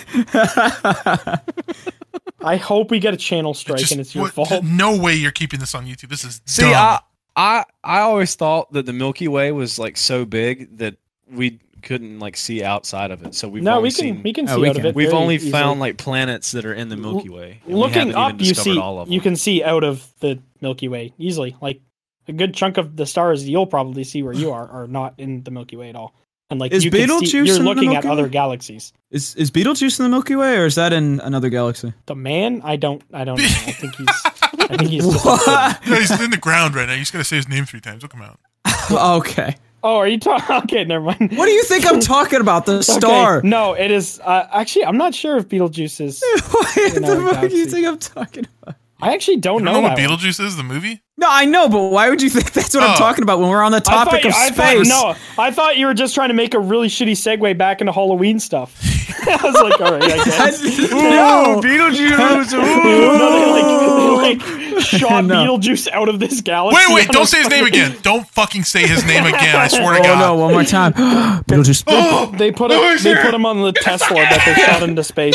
Speaker 4: I hope we get a channel strike
Speaker 1: Just-
Speaker 4: and it's your
Speaker 1: what-
Speaker 4: fault.
Speaker 1: No way you're keeping this on YouTube. This is
Speaker 3: See,
Speaker 1: dumb.
Speaker 3: I, I, I always thought that the Milky Way was like so big that we couldn't like see outside of it. So we've
Speaker 4: no,
Speaker 3: only
Speaker 4: we can
Speaker 3: seen,
Speaker 4: we can
Speaker 2: Oh,
Speaker 4: see
Speaker 2: we
Speaker 4: out of
Speaker 2: can.
Speaker 4: it.
Speaker 3: we've
Speaker 4: very
Speaker 3: only
Speaker 4: easily.
Speaker 3: found like planets that are in the Milky Way. and we
Speaker 4: Looking
Speaker 3: haven't
Speaker 4: up,
Speaker 3: even
Speaker 4: you
Speaker 3: discovered
Speaker 4: see
Speaker 3: all of them.
Speaker 4: you can see out of the Milky Way easily. Like a good chunk of the stars you'll probably see where you are are not in the Milky Way at all. And like
Speaker 2: Is
Speaker 4: you can see,
Speaker 2: Betelgeuse
Speaker 4: you're
Speaker 2: in the
Speaker 4: looking at
Speaker 2: Milky Way?
Speaker 4: other galaxies.
Speaker 2: Is is Beetlejuice in the Milky Way or is that in another galaxy?
Speaker 4: The man, I don't, I don't know. I think he's, I think he's. Just
Speaker 2: What?
Speaker 1: No, he's in the ground right now. You just gotta say his name three times. He'll come out.
Speaker 2: Okay.
Speaker 4: Oh, are you talking? Okay, never mind.
Speaker 2: What do you think I'm talking about? The
Speaker 4: Okay,
Speaker 2: star.
Speaker 4: No, it is. Uh, actually, I'm not sure if Beetlejuice is.
Speaker 2: What
Speaker 4: In
Speaker 2: the
Speaker 4: our
Speaker 2: fuck do you
Speaker 4: galaxy.
Speaker 2: think I'm talking about?
Speaker 4: I actually don't
Speaker 1: You
Speaker 4: know,
Speaker 1: don't know what
Speaker 4: that one.
Speaker 1: Beetlejuice is, the movie?
Speaker 2: No, I know, but why would you think that's what I'm
Speaker 1: Oh.
Speaker 2: talking about when we're on the
Speaker 4: I
Speaker 2: topic
Speaker 4: thought,
Speaker 2: of
Speaker 4: I
Speaker 2: space?
Speaker 4: thought, no, I thought you were just trying to make a really shitty segue back into Halloween stuff. I was like, all right, I guess.
Speaker 2: no.
Speaker 3: Beetlejuice.
Speaker 4: No, they, like, like shot
Speaker 2: No.
Speaker 4: Beetlejuice out of this galaxy.
Speaker 1: Wait, wait,
Speaker 4: on
Speaker 1: don't
Speaker 4: a
Speaker 1: say his name
Speaker 4: fucking-
Speaker 1: again. Don't fucking say his name again. I swear to
Speaker 2: Oh
Speaker 1: God.
Speaker 2: no! One more time. Beetlejuice.
Speaker 1: Oh,
Speaker 4: They put
Speaker 1: Oh,
Speaker 4: him.
Speaker 1: he's
Speaker 4: They
Speaker 1: here.
Speaker 4: put him on the Tesla that they shot into space.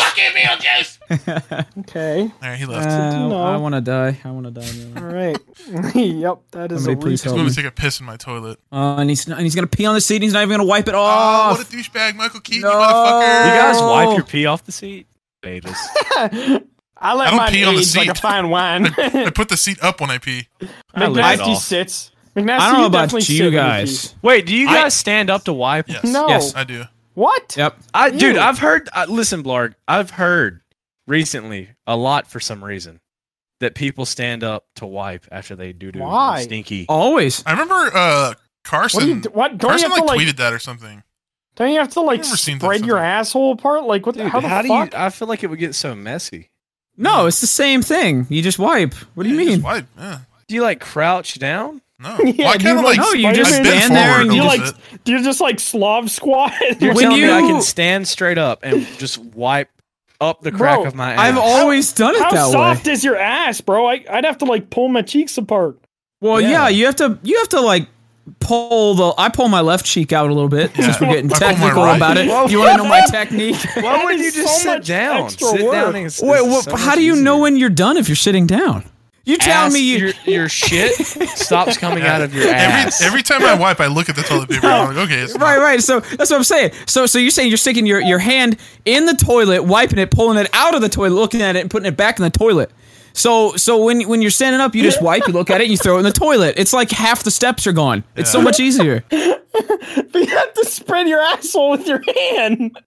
Speaker 4: Okay.
Speaker 1: All right, he left.
Speaker 2: Uh,
Speaker 4: No.
Speaker 2: I want to die. I want to die. man.
Speaker 4: All right. Yep. That is
Speaker 2: Somebody
Speaker 4: a
Speaker 2: please
Speaker 4: reach.
Speaker 1: I'm
Speaker 2: help
Speaker 1: going
Speaker 2: me.
Speaker 1: to take a piss in my toilet.
Speaker 2: Uh, and he's and he's gonna pee on the seat. And he's not even gonna wipe it
Speaker 1: Oh,
Speaker 2: off.
Speaker 1: what a douchebag, Michael Keaton,
Speaker 2: No.
Speaker 1: you motherfucker.
Speaker 3: You guys
Speaker 2: Oh.
Speaker 3: wipe your pee off the seat? Betas.
Speaker 4: I let
Speaker 1: I don't
Speaker 4: mine
Speaker 1: pee on the
Speaker 4: age like a
Speaker 1: seat.
Speaker 4: fine wine.
Speaker 1: I put the seat up when I pee.
Speaker 3: I leave it
Speaker 4: McNasty
Speaker 3: off.
Speaker 4: sits. McNasty,
Speaker 2: I don't know
Speaker 4: you
Speaker 2: about
Speaker 4: definitely sit
Speaker 2: you
Speaker 4: when
Speaker 2: guys.
Speaker 3: Wait, do you
Speaker 2: I-
Speaker 3: guys stand up to wipe?
Speaker 1: Yes.
Speaker 4: No.
Speaker 2: Yes.
Speaker 1: I do.
Speaker 4: pee. What?
Speaker 2: Yep.
Speaker 3: I, dude,
Speaker 4: Ew.
Speaker 3: I've heard. Uh, listen, Blarg, I've heard recently a lot for some reason that people stand up to wipe after they do do
Speaker 4: Why?
Speaker 3: stinky.
Speaker 2: Always.
Speaker 1: I remember uh, Carson.
Speaker 4: What do you? do- What? Don't
Speaker 1: Carson
Speaker 4: you have
Speaker 1: like,
Speaker 4: to like?
Speaker 1: tweeted that or something.
Speaker 4: Don't you have to like
Speaker 1: I've never seen that
Speaker 4: spread your
Speaker 1: something.
Speaker 4: asshole apart? Like what?
Speaker 3: Dude,
Speaker 4: the, how the
Speaker 3: how do
Speaker 4: fuck?
Speaker 3: you? I feel like it would get so messy.
Speaker 2: No, it's the same thing. You just wipe. What do you
Speaker 1: Yeah,
Speaker 2: mean?
Speaker 1: just wipe. Yeah.
Speaker 3: Do you like crouch down?
Speaker 1: No.
Speaker 4: Yeah,
Speaker 1: well, I
Speaker 4: do
Speaker 1: kind of
Speaker 4: you,
Speaker 1: like.
Speaker 2: No, you
Speaker 4: Spider-Man-
Speaker 2: just
Speaker 1: I've been
Speaker 2: stand there
Speaker 1: forward
Speaker 2: and
Speaker 1: a
Speaker 4: you
Speaker 1: little
Speaker 4: like?
Speaker 1: bit.
Speaker 4: Do you just like Slav squat?
Speaker 3: You're
Speaker 2: When
Speaker 3: telling me I
Speaker 2: you-
Speaker 3: can stand straight up and just wipe up the crack
Speaker 4: Bro,
Speaker 3: of my ass.
Speaker 2: I've always done it
Speaker 4: How
Speaker 2: that
Speaker 4: soft
Speaker 2: way.
Speaker 4: is your ass, bro? I, I'd have to like pull my cheeks apart.
Speaker 2: Well, yeah.
Speaker 3: Yeah.
Speaker 2: you have to you have to like pull the. I pull my left cheek out a little bit since we're getting
Speaker 1: I pull my
Speaker 2: technical
Speaker 1: right.
Speaker 2: about it.
Speaker 4: Well,
Speaker 2: You want to know my technique?
Speaker 3: Why
Speaker 4: That
Speaker 3: would you
Speaker 4: is
Speaker 3: just
Speaker 4: so
Speaker 3: sit
Speaker 4: much
Speaker 3: down?
Speaker 4: extra
Speaker 3: Sit
Speaker 4: work.
Speaker 3: down. And, it's,
Speaker 2: Wait,
Speaker 3: it's
Speaker 2: what,
Speaker 3: so
Speaker 2: how
Speaker 3: much
Speaker 2: do you know
Speaker 3: easier.
Speaker 2: when you're done if you're sitting down? You tell
Speaker 3: Ass-
Speaker 2: me you.
Speaker 3: your, your shit stops coming out of your
Speaker 1: Every
Speaker 3: ass.
Speaker 1: every time I wipe, I look at the toilet paper. and I'm like, okay, it's
Speaker 2: Right,
Speaker 1: not.
Speaker 2: right. So that's what I'm saying. So, so you're saying you're sticking your, your hand in the toilet, wiping it, pulling it out of the toilet, looking at it, and putting it back in the toilet. So, so when when you're standing up, you just wipe, you look at it, you throw it in the toilet. It's like half the steps are gone. It's so
Speaker 1: Yeah.
Speaker 2: much easier.
Speaker 4: But you have to spread your asshole with your hand.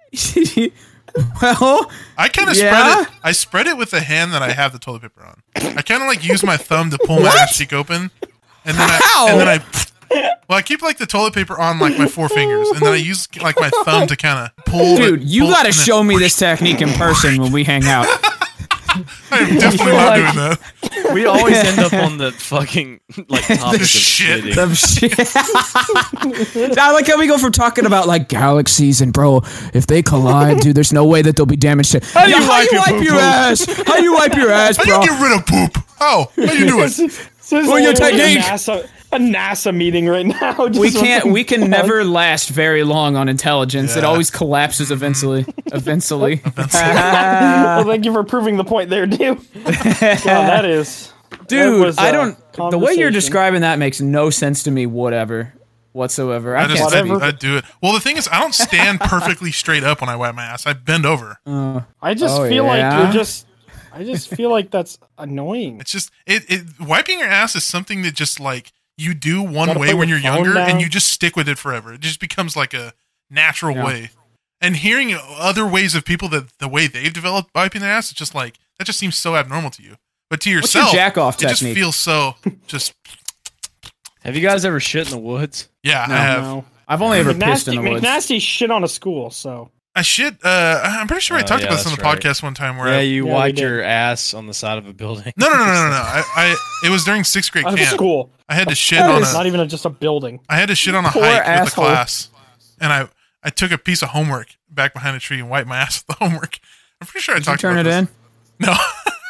Speaker 2: Well,
Speaker 1: I kind of
Speaker 2: Yeah?
Speaker 1: spread it. I spread it with the hand that I have the toilet paper on. I kind of like use my thumb to pull my
Speaker 2: What?
Speaker 1: ass cheek open, and then
Speaker 2: How?
Speaker 1: I and then I. Well, I keep like the toilet paper on like my four fingers, and then I use like my thumb to kind of pull.
Speaker 2: dude,
Speaker 1: it,
Speaker 2: you
Speaker 1: pull,
Speaker 2: got to
Speaker 1: and then-
Speaker 2: show me this technique in person when we hang out.
Speaker 1: I'm definitely not doing that.
Speaker 3: We always end up on the fucking like topic of
Speaker 1: shit.
Speaker 3: shitting.
Speaker 2: Some shit. I like how we go from talking about like galaxies and bro, if they collide, dude, there's no way that they'll be damaged. To, how
Speaker 3: you
Speaker 2: how
Speaker 3: wipe
Speaker 2: you
Speaker 3: your
Speaker 2: wipe your
Speaker 3: poo-poo?
Speaker 2: ass? How you wipe your ass,
Speaker 1: How
Speaker 2: bro?
Speaker 1: you get rid of poop? Oh, how you do it?
Speaker 4: So this is
Speaker 2: Well, your
Speaker 4: literally
Speaker 2: technique.
Speaker 4: A NASA, a NASA meeting right now. just
Speaker 2: We
Speaker 4: with
Speaker 2: can't.
Speaker 4: some
Speaker 2: We can
Speaker 4: dogs.
Speaker 2: never last very long on intelligence. It
Speaker 1: Yeah.
Speaker 2: always collapses eventually. Eventually.
Speaker 4: Well, thank you for proving the point there, dude. God, that is, that
Speaker 2: Dude,
Speaker 4: was,
Speaker 2: I
Speaker 4: uh,
Speaker 2: don't. The way you're
Speaker 4: conversation.
Speaker 2: describing that makes no sense to me. Whatever, whatsoever. I,
Speaker 1: I just
Speaker 2: can't.
Speaker 1: I,
Speaker 4: Whatever.
Speaker 1: I do it. Well, the thing is, I don't stand perfectly straight up when I wipe my ass. I bend over.
Speaker 4: I just
Speaker 2: Oh,
Speaker 4: feel like
Speaker 2: yeah?
Speaker 4: you're just. I just feel like that's annoying.
Speaker 1: It's just it, it. Wiping your ass is something that just like you do one
Speaker 4: Gotta
Speaker 1: way
Speaker 4: put
Speaker 1: when
Speaker 4: your
Speaker 1: you're
Speaker 4: phone
Speaker 1: younger,
Speaker 4: down.
Speaker 1: and you just stick with it forever. It just becomes like a natural
Speaker 2: Yeah.
Speaker 1: way. And hearing other ways of people that the way they've developed wiping their ass, it's just like that just seems so abnormal to you. But to
Speaker 2: What's your
Speaker 1: yourself,
Speaker 2: jack-off
Speaker 1: it just
Speaker 2: technique?
Speaker 1: feels so just
Speaker 3: Have you guys ever shit in the woods?
Speaker 1: yeah.
Speaker 2: No,
Speaker 1: I have.
Speaker 4: No.
Speaker 2: I've only ever pissed in
Speaker 4: McNasty,
Speaker 2: the woods.
Speaker 4: McNasty shit on a school, so
Speaker 1: I shit. Uh, I'm pretty sure I
Speaker 3: Oh,
Speaker 1: talked
Speaker 3: yeah,
Speaker 1: about this on the
Speaker 3: that's right.
Speaker 1: podcast one time where
Speaker 3: Yeah,
Speaker 1: I,
Speaker 3: you
Speaker 4: Yeah, we
Speaker 3: wiped
Speaker 4: did.
Speaker 3: your ass on the side of a building.
Speaker 1: no, no, no, no, no, no. I, I it was during sixth grade
Speaker 4: out of
Speaker 1: camp.
Speaker 4: school.
Speaker 1: I had to shit
Speaker 2: That
Speaker 1: on
Speaker 2: is
Speaker 1: a
Speaker 4: Not even a, just a building.
Speaker 1: I had to shit on a
Speaker 2: Poor
Speaker 1: hike with the
Speaker 2: asshole.
Speaker 1: class, and I I took a piece of homework back behind a tree and wiped my ass with the homework. I'm pretty sure I
Speaker 2: Did you
Speaker 1: talked
Speaker 2: turn
Speaker 1: about
Speaker 2: it
Speaker 1: this.
Speaker 2: in?
Speaker 1: No,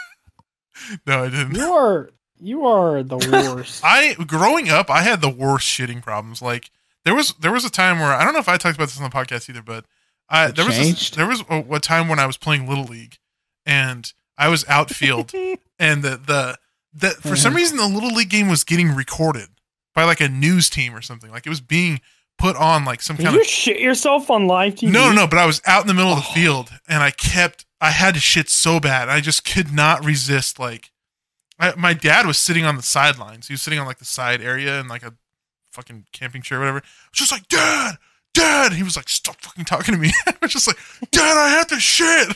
Speaker 1: no, I didn't.
Speaker 4: You are you are the worst.
Speaker 1: I growing up, I had the worst shitting problems. Like there was there was a time where I don't know if I talked about this on the podcast either, but I
Speaker 2: It
Speaker 1: there was a,
Speaker 2: changed?
Speaker 1: there was a, a time when I was playing Little League, and I was outfield, and the the the for some reason the Little League game was getting recorded by like a news team or something. Like it was being put on like some
Speaker 4: Did
Speaker 1: kind
Speaker 4: you
Speaker 1: of
Speaker 4: shit yourself on live T V?
Speaker 1: no, no, no. But I was out in the middle of the field, and I kept. I had to shit so bad. I just could not resist. Like, I, my dad was sitting on the sidelines. He was sitting on like the side area in like a fucking camping chair, or whatever. I was just like, Dad, Dad. He was like, stop fucking talking to me. I was just like, Dad, I have to shit.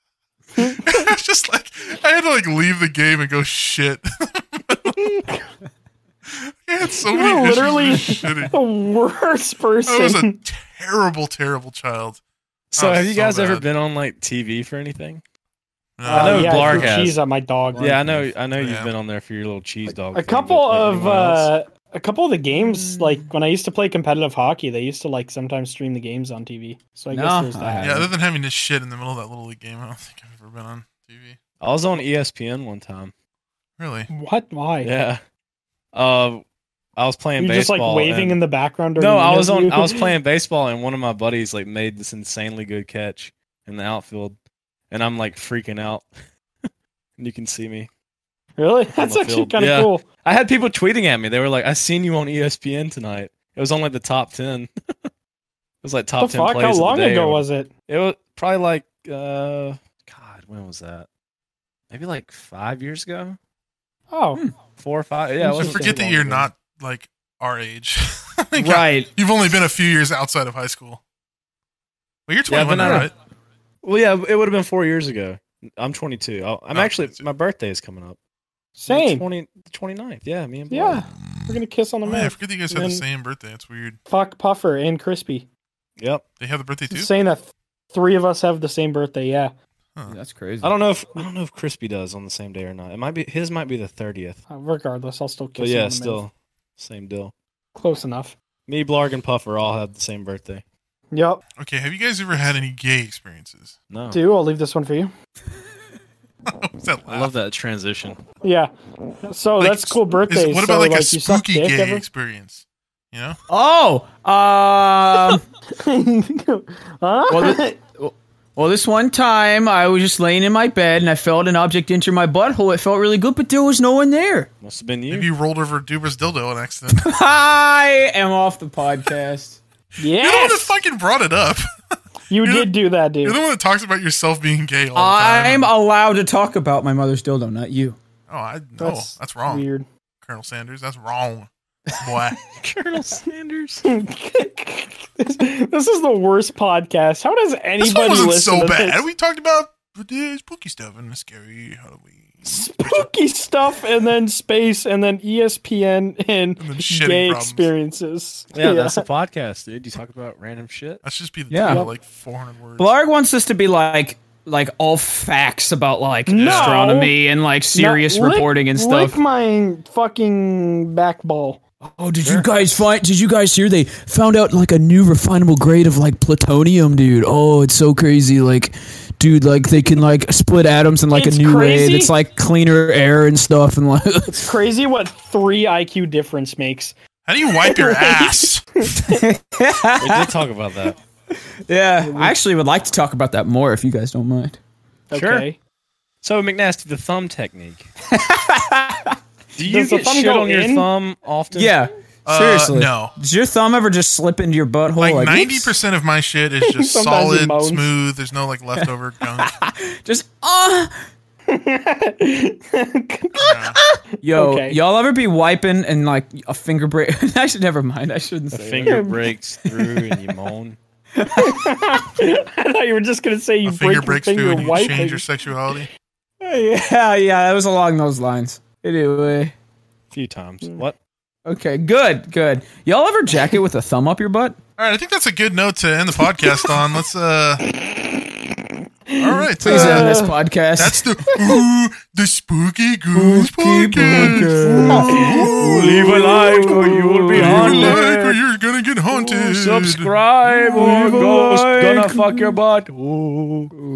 Speaker 1: I was just like, I had to like leave the game and go shit. I had so
Speaker 4: You
Speaker 1: many
Speaker 4: were
Speaker 1: issues
Speaker 4: literally
Speaker 1: with shitting.
Speaker 4: the worst person.
Speaker 1: I was a terrible, terrible child.
Speaker 3: So
Speaker 1: Oh,
Speaker 3: have you
Speaker 1: so
Speaker 3: guys ever
Speaker 1: bad.
Speaker 3: been on like T V for anything?
Speaker 1: No.
Speaker 4: Uh,
Speaker 3: I know
Speaker 4: yeah,
Speaker 3: Blarg
Speaker 4: for
Speaker 3: has.
Speaker 4: cheese on my dog.
Speaker 3: Yeah, I know. I know
Speaker 1: Yeah.
Speaker 3: you've been on there for your little cheese dog.
Speaker 4: A
Speaker 3: thing,
Speaker 4: couple
Speaker 3: but
Speaker 4: of
Speaker 3: anyone else?
Speaker 4: uh, a couple of the games, like when I used to play competitive hockey, they used to like sometimes stream the games on T V. So I
Speaker 2: No,
Speaker 4: guess there's
Speaker 2: I
Speaker 4: that.
Speaker 2: haven't.
Speaker 1: Yeah, other than having this shit in the middle of that little league game, I don't think I've ever been on T V.
Speaker 3: I was on E S P N one time.
Speaker 1: Really?
Speaker 4: What? Why?
Speaker 3: Yeah. Uh, I was playing
Speaker 4: You're just
Speaker 3: baseball.
Speaker 4: like waving
Speaker 3: and-
Speaker 4: in the background. during
Speaker 3: No,
Speaker 4: the
Speaker 3: I was on.
Speaker 4: interview?
Speaker 3: I was playing baseball, and one of my buddies like made this insanely good catch in the outfield, and I'm like freaking out. And you can see me.
Speaker 4: Really? That's
Speaker 3: the
Speaker 4: actually
Speaker 3: field.
Speaker 4: kind of
Speaker 3: Yeah.
Speaker 4: cool.
Speaker 3: I had people tweeting at me. They were like, "I seen you on E S P N tonight." It was on like the top ten. It was like top
Speaker 4: What the
Speaker 3: ten
Speaker 4: fuck?
Speaker 3: plays
Speaker 4: How
Speaker 3: of the
Speaker 4: long
Speaker 3: day
Speaker 4: ago
Speaker 3: or-
Speaker 4: was it?
Speaker 3: It was probably like, uh, God, when was that? Maybe like five years ago,
Speaker 4: Oh,
Speaker 3: four or five. Yeah,
Speaker 4: You
Speaker 3: it
Speaker 1: I
Speaker 3: wasn't
Speaker 1: forget
Speaker 3: too
Speaker 1: that
Speaker 3: long
Speaker 1: you're
Speaker 3: ago.
Speaker 1: not like our age. Like,
Speaker 2: Right.
Speaker 1: You've only been a few years outside of high school. Well, you're
Speaker 3: Yeah,
Speaker 1: twenty-one
Speaker 3: but
Speaker 1: now,
Speaker 3: not-
Speaker 1: right?
Speaker 3: Well, yeah, it would have been four years ago. I'm twenty-two. I'll, I'm
Speaker 1: Oh,
Speaker 3: actually
Speaker 1: twenty-two.
Speaker 3: my birthday is coming up.
Speaker 4: same.
Speaker 3: twenty, the twenty-ninth. Yeah, me and Blair.
Speaker 4: Yeah, we're gonna kiss on the
Speaker 1: Oh, yeah, I
Speaker 4: mouth.
Speaker 1: forget that you guys
Speaker 4: And
Speaker 1: have the
Speaker 4: then-
Speaker 1: same birthday. It's weird.
Speaker 4: Fuck Puffer and Crispy.
Speaker 3: Yep.
Speaker 1: They have the birthday too?
Speaker 4: Saying that th- three of us have the same birthday. Yeah.
Speaker 2: That's crazy.
Speaker 3: I don't know if I don't know if Crispy does on the same day or not. It might be his might be the thirtieth.
Speaker 4: Uh, regardless, I'll still kiss.
Speaker 3: But
Speaker 4: him
Speaker 3: yeah,
Speaker 4: on the
Speaker 3: still
Speaker 4: mouth.
Speaker 3: same deal.
Speaker 4: Close enough.
Speaker 3: Me, Blarg, and Puffer all have the same birthday.
Speaker 4: Yep.
Speaker 1: Okay, have you guys ever had any gay experiences?
Speaker 3: No.
Speaker 4: Do I'll leave this one for you.
Speaker 1: What's that
Speaker 3: I love that transition.
Speaker 4: Yeah. So
Speaker 1: Like,
Speaker 4: that's cool
Speaker 1: is-
Speaker 4: birthdays.
Speaker 1: what about
Speaker 4: so,
Speaker 1: like, a
Speaker 4: you suck
Speaker 1: spooky
Speaker 4: dick
Speaker 1: gay
Speaker 4: ever?
Speaker 1: experience? You know?
Speaker 2: Oh, um,
Speaker 4: huh?
Speaker 2: well, th- well, this one time I was just laying in my bed and I felt an object enter my butthole. It felt really good, but there was no one there.
Speaker 3: Must have been you.
Speaker 1: Maybe you rolled over Duber's dildo on accident.
Speaker 2: I am off the podcast.
Speaker 1: You're the one that
Speaker 4: Yes.
Speaker 1: fucking brought it up.
Speaker 4: You
Speaker 1: You're
Speaker 4: did do that,
Speaker 1: You're
Speaker 4: dude.
Speaker 1: the one that talks about yourself being gay all the time.
Speaker 2: I'm allowed to talk about my mother's dildo, not you.
Speaker 1: Oh, I no, that's,
Speaker 4: That's
Speaker 1: wrong,
Speaker 4: Weird.
Speaker 1: Colonel Sanders. That's wrong, boy.
Speaker 3: Colonel Sanders.
Speaker 4: this, this is the worst podcast. How does
Speaker 1: This one
Speaker 4: anybody
Speaker 1: wasn't
Speaker 4: listen
Speaker 1: so
Speaker 4: to
Speaker 1: bad.
Speaker 4: this?
Speaker 1: We talked about the spooky stuff and the scary Halloween.
Speaker 4: Spooky stuff, and then space, and then E S P N, and,
Speaker 1: And then shitting
Speaker 4: gay
Speaker 1: problems.
Speaker 4: experiences.
Speaker 3: Yeah, that's the podcast, dude. You talk about random shit.
Speaker 1: Let's just be the
Speaker 2: Yeah.
Speaker 1: title, like four hundred words.
Speaker 2: Blarg wants us to be like, like all facts about like
Speaker 4: No.
Speaker 2: astronomy and like serious
Speaker 4: Now, lick-
Speaker 2: reporting and stuff.
Speaker 4: Lick my fucking back ball.
Speaker 2: Oh, did you guys find? Did you guys hear they found out like a new refinable grade of like plutonium, dude? Oh, it's so crazy. Like, dude, like they can like split atoms in like
Speaker 4: It's
Speaker 2: a new
Speaker 4: crazy.
Speaker 2: way that's like cleaner air and stuff. And like,
Speaker 4: It's crazy what three I Q difference makes.
Speaker 1: How do you wipe your ass?
Speaker 3: We did talk about that.
Speaker 2: yeah, I actually would like to talk about that more if you guys don't mind.
Speaker 4: Okay.
Speaker 3: So, McNasty, the thumb technique. Do you
Speaker 4: Does the
Speaker 3: get
Speaker 4: thumb
Speaker 3: shit
Speaker 4: go
Speaker 3: on your
Speaker 4: in?
Speaker 3: thumb often?
Speaker 2: Yeah,
Speaker 1: Uh,
Speaker 2: seriously.
Speaker 1: no.
Speaker 2: Does your thumb ever just slip into your butthole?
Speaker 1: Like
Speaker 2: like
Speaker 1: ninety
Speaker 2: whoops?
Speaker 1: percent of my shit is just
Speaker 4: Sometimes it
Speaker 1: solid,
Speaker 4: moans.
Speaker 1: smooth. There's no like leftover gunk.
Speaker 2: Just ah. Yo,
Speaker 4: Okay.
Speaker 2: y'all ever be wiping and like a finger break? I should never mind. I shouldn't
Speaker 3: The
Speaker 2: say.
Speaker 3: finger breaks through and you moan.
Speaker 4: I thought you were just gonna say you
Speaker 1: A
Speaker 4: break
Speaker 1: finger
Speaker 4: your
Speaker 1: breaks
Speaker 4: finger
Speaker 1: through and you
Speaker 4: wiping.
Speaker 1: change your sexuality.
Speaker 2: That. Yeah, yeah, that was along those lines. Anyway,
Speaker 3: A few times. What?
Speaker 2: okay, good, good. Y'all ever jack it with a thumb up your butt?
Speaker 1: All right, I think that's a good note to end the podcast on. Let's uh. All right,
Speaker 2: Please
Speaker 1: uh,
Speaker 2: end this podcast.
Speaker 1: that's the ooh, the spooky goose
Speaker 2: Spooky
Speaker 1: podcast.
Speaker 3: Leave a like or you will be
Speaker 1: Leave a
Speaker 3: haunted.
Speaker 1: like or you're gonna get haunted.
Speaker 3: Subscribe or
Speaker 2: Leave a
Speaker 3: ghost
Speaker 2: like.
Speaker 3: gonna fuck your butt. Ooh.